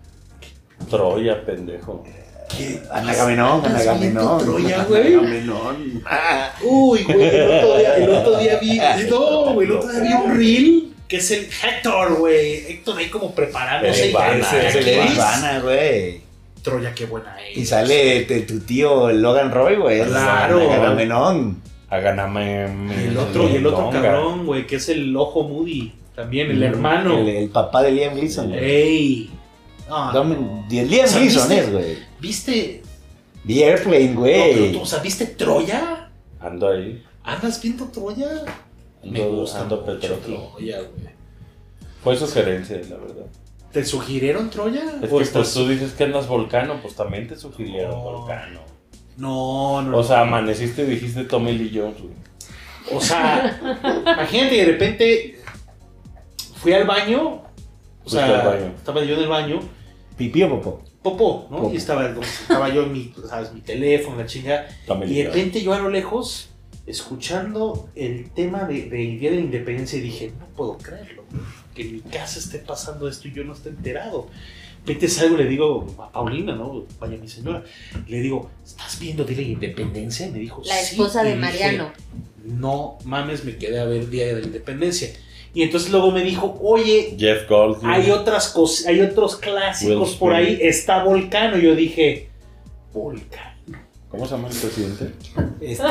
Troya, pendejo. Anagamenón, ¿Estás viendo Anagamenón. Troya, güey? Anagamenón. Ah. Uy, güey, el otro día, el otro día vi... No, güey, el otro día vi un reel que es el Héctor, güey. Héctor ahí como preparándose. Eric Bana, Ese es el ¿Qué de es? Ivana, güey. Troya, qué buena es. Y sale de tu tío Logan Roy, güey. Claro. Anagamenón. Háganame. Y el otro, y el otro cabrón, güey, que es el Ojo Moody. También, el hermano. El, el papá de Liam Neeson. güey. Ey. Ah, Dom- no. y el Liam O sea, Neeson ¿viste? es, güey. ¿Viste? The Airplane, No, pero güey. tú, o sea, ¿viste Troya? Ando ahí. ¿Andas viendo Troya? Me Ando, gusta ando mucho Petroclo. Troya, güey. Fue sugerencia, la verdad. ¿Te sugirieron Troya? Es ¿O que estás- pues tú dices que andas Volcano, pues también te sugirieron No. Volcano. No, no. O no. sea, amaneciste y dijiste Tommy Lee Jones, güey. O sea, imagínate que de repente fui al baño. O Fuiste sea, al baño. estaba yo en el baño. Pipí o popó. Popó, ¿no? Popó. Y estaba, estaba yo en mi, ¿sabes? Mi teléfono, la chinga. Tommy Y Lee de Jones. repente yo a lo lejos, escuchando el tema de- del Día de la Independencia, dije, no puedo creerlo, que en mi casa esté pasando esto y yo no esté enterado. De repente salgo y le digo a Paulina, ¿no? Vaya mi señora. Le digo, ¿estás viendo Día de la Independencia? Y me dijo, La "Sí". esposa Y de dije, Mariano. no mames, me quedé a ver Día de la Independencia. Y entonces luego me dijo, oye, Jeff Goldblum. hay otras cosas, hay otros clásicos Will por ahí, Smith. está Volcano. Y yo dije, Volcano. ¿Cómo se llama el presidente? Este.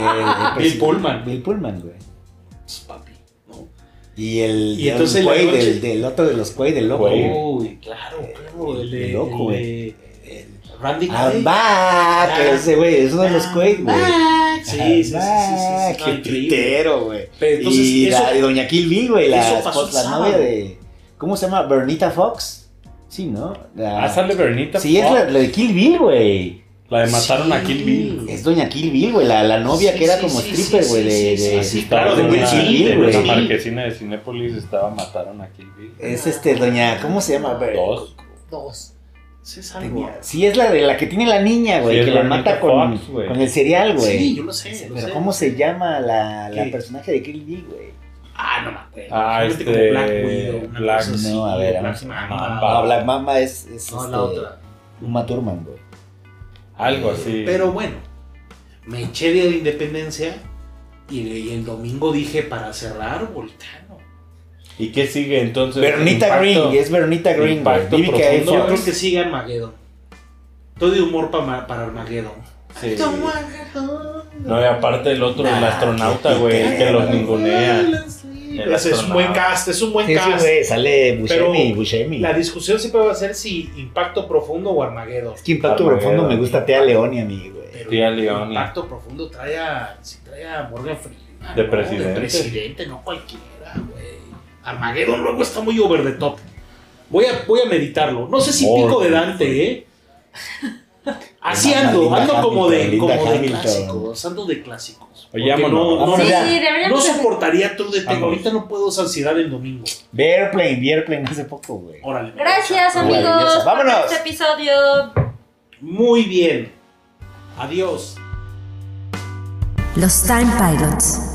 el Bill Pullman. Bill Pullman, güey. Pues, papi, ¿no? Y el. Y entonces el la Quaid, noche- del, del otro de los Quaid, del loco. Quaid. Uy, claro, claro, el de, El loco, el de- Randy I'm Quaid. back. Ah. Ese, güey. Es uno de los Quaid, güey. Back. Sí, sí, sí, sí, sí, Ah, sí, no, qué increíble. pitero, güey. Pero entonces, Y, eso- la, y Doña Kill Bill, güey. La, eso pasó esposa- el la sábado. novia de. ¿Cómo se llama? Bernita Fox. Sí, ¿no? La- Ah, sale Bernita. Sí, es Fox. la, la de Kill Bill, güey. La de mataron a Sí. Kill Bill. Es Doña Kill Bill, güey. La, la novia Sí, que era sí, como sí, stripper, sí, güey. sí, de, sí, de, sí, Estaba claro, de en Will una- Smith, en de una Will Smith. marquesina de Cinépolis estaba mataron a Kill Bill. Es este, Doña. ¿Cómo se llama? Dos. Dos. Sí, es algo. Tenía- Sí, es la de la que tiene la niña, güey. Sí, es que la Bernita mata con, Fox, güey. con el cereal, güey. Sí, yo lo sé, lo Pero sé. ¿cómo se llama la, la ¿Qué? personaje de Kill Bill, güey? Ah, no me acuerdo. Ah, Fíjate este, como Black Widow, una Black- cosa así, no, a ver, Black vamos a- Mamba. No, Black Mamba es, es No, este, la otra. Uma Thurman, güey. Algo así. Pero bueno, me eché Día de la Independencia y, y el domingo dije para cerrar Volcano. ¿Y qué sigue entonces? Bernita Impacto- Green, es Bernita Green, güey. Impacto Vivica Profundo. Yo Fox. creo que sigue Armageddon. Todo de humor pa- para Armageddon. Sí. Armageddon. No, y aparte el otro, el Nah, astronauta, qué güey, que pitero, los ningunea. Ese es un astronauta. buen cast, es un buen Sí, sí, cast. güey, sale Buscemi, Pero Buscemi. La discusión siempre va a ser si Impacto Profundo o Armageddon. Es que Impacto Armageddon. Profundo me gusta Tea León y a mí, güey. Pero Tía Leoni. Impacto Profundo trae a, sí trae a Morgan Freeman. De ¿no? presidente. De presidente, no cualquiera, güey. Armageddon luego está muy over the top. Voy a, voy a meditarlo. No sé si Morgan pico de Dante, ¿eh? Así Linda ando, ando como de, Hamilton, como Linda de Hamilton. clásicos, ando de clásicos. Oye, Porque vámonos. no, no, Vamos Sí, ya. sí, deberíamos no hacer- soportaría True Detective. Vamos. Ahorita no puedo esa ansiedad el domingo. Vi Airplane, vi Airplane hace poco, güey. Órale. Gracias, Maravilloso. amigos, por Vámonos. este episodio. Muy bien. Adiós. Los Time Pilots.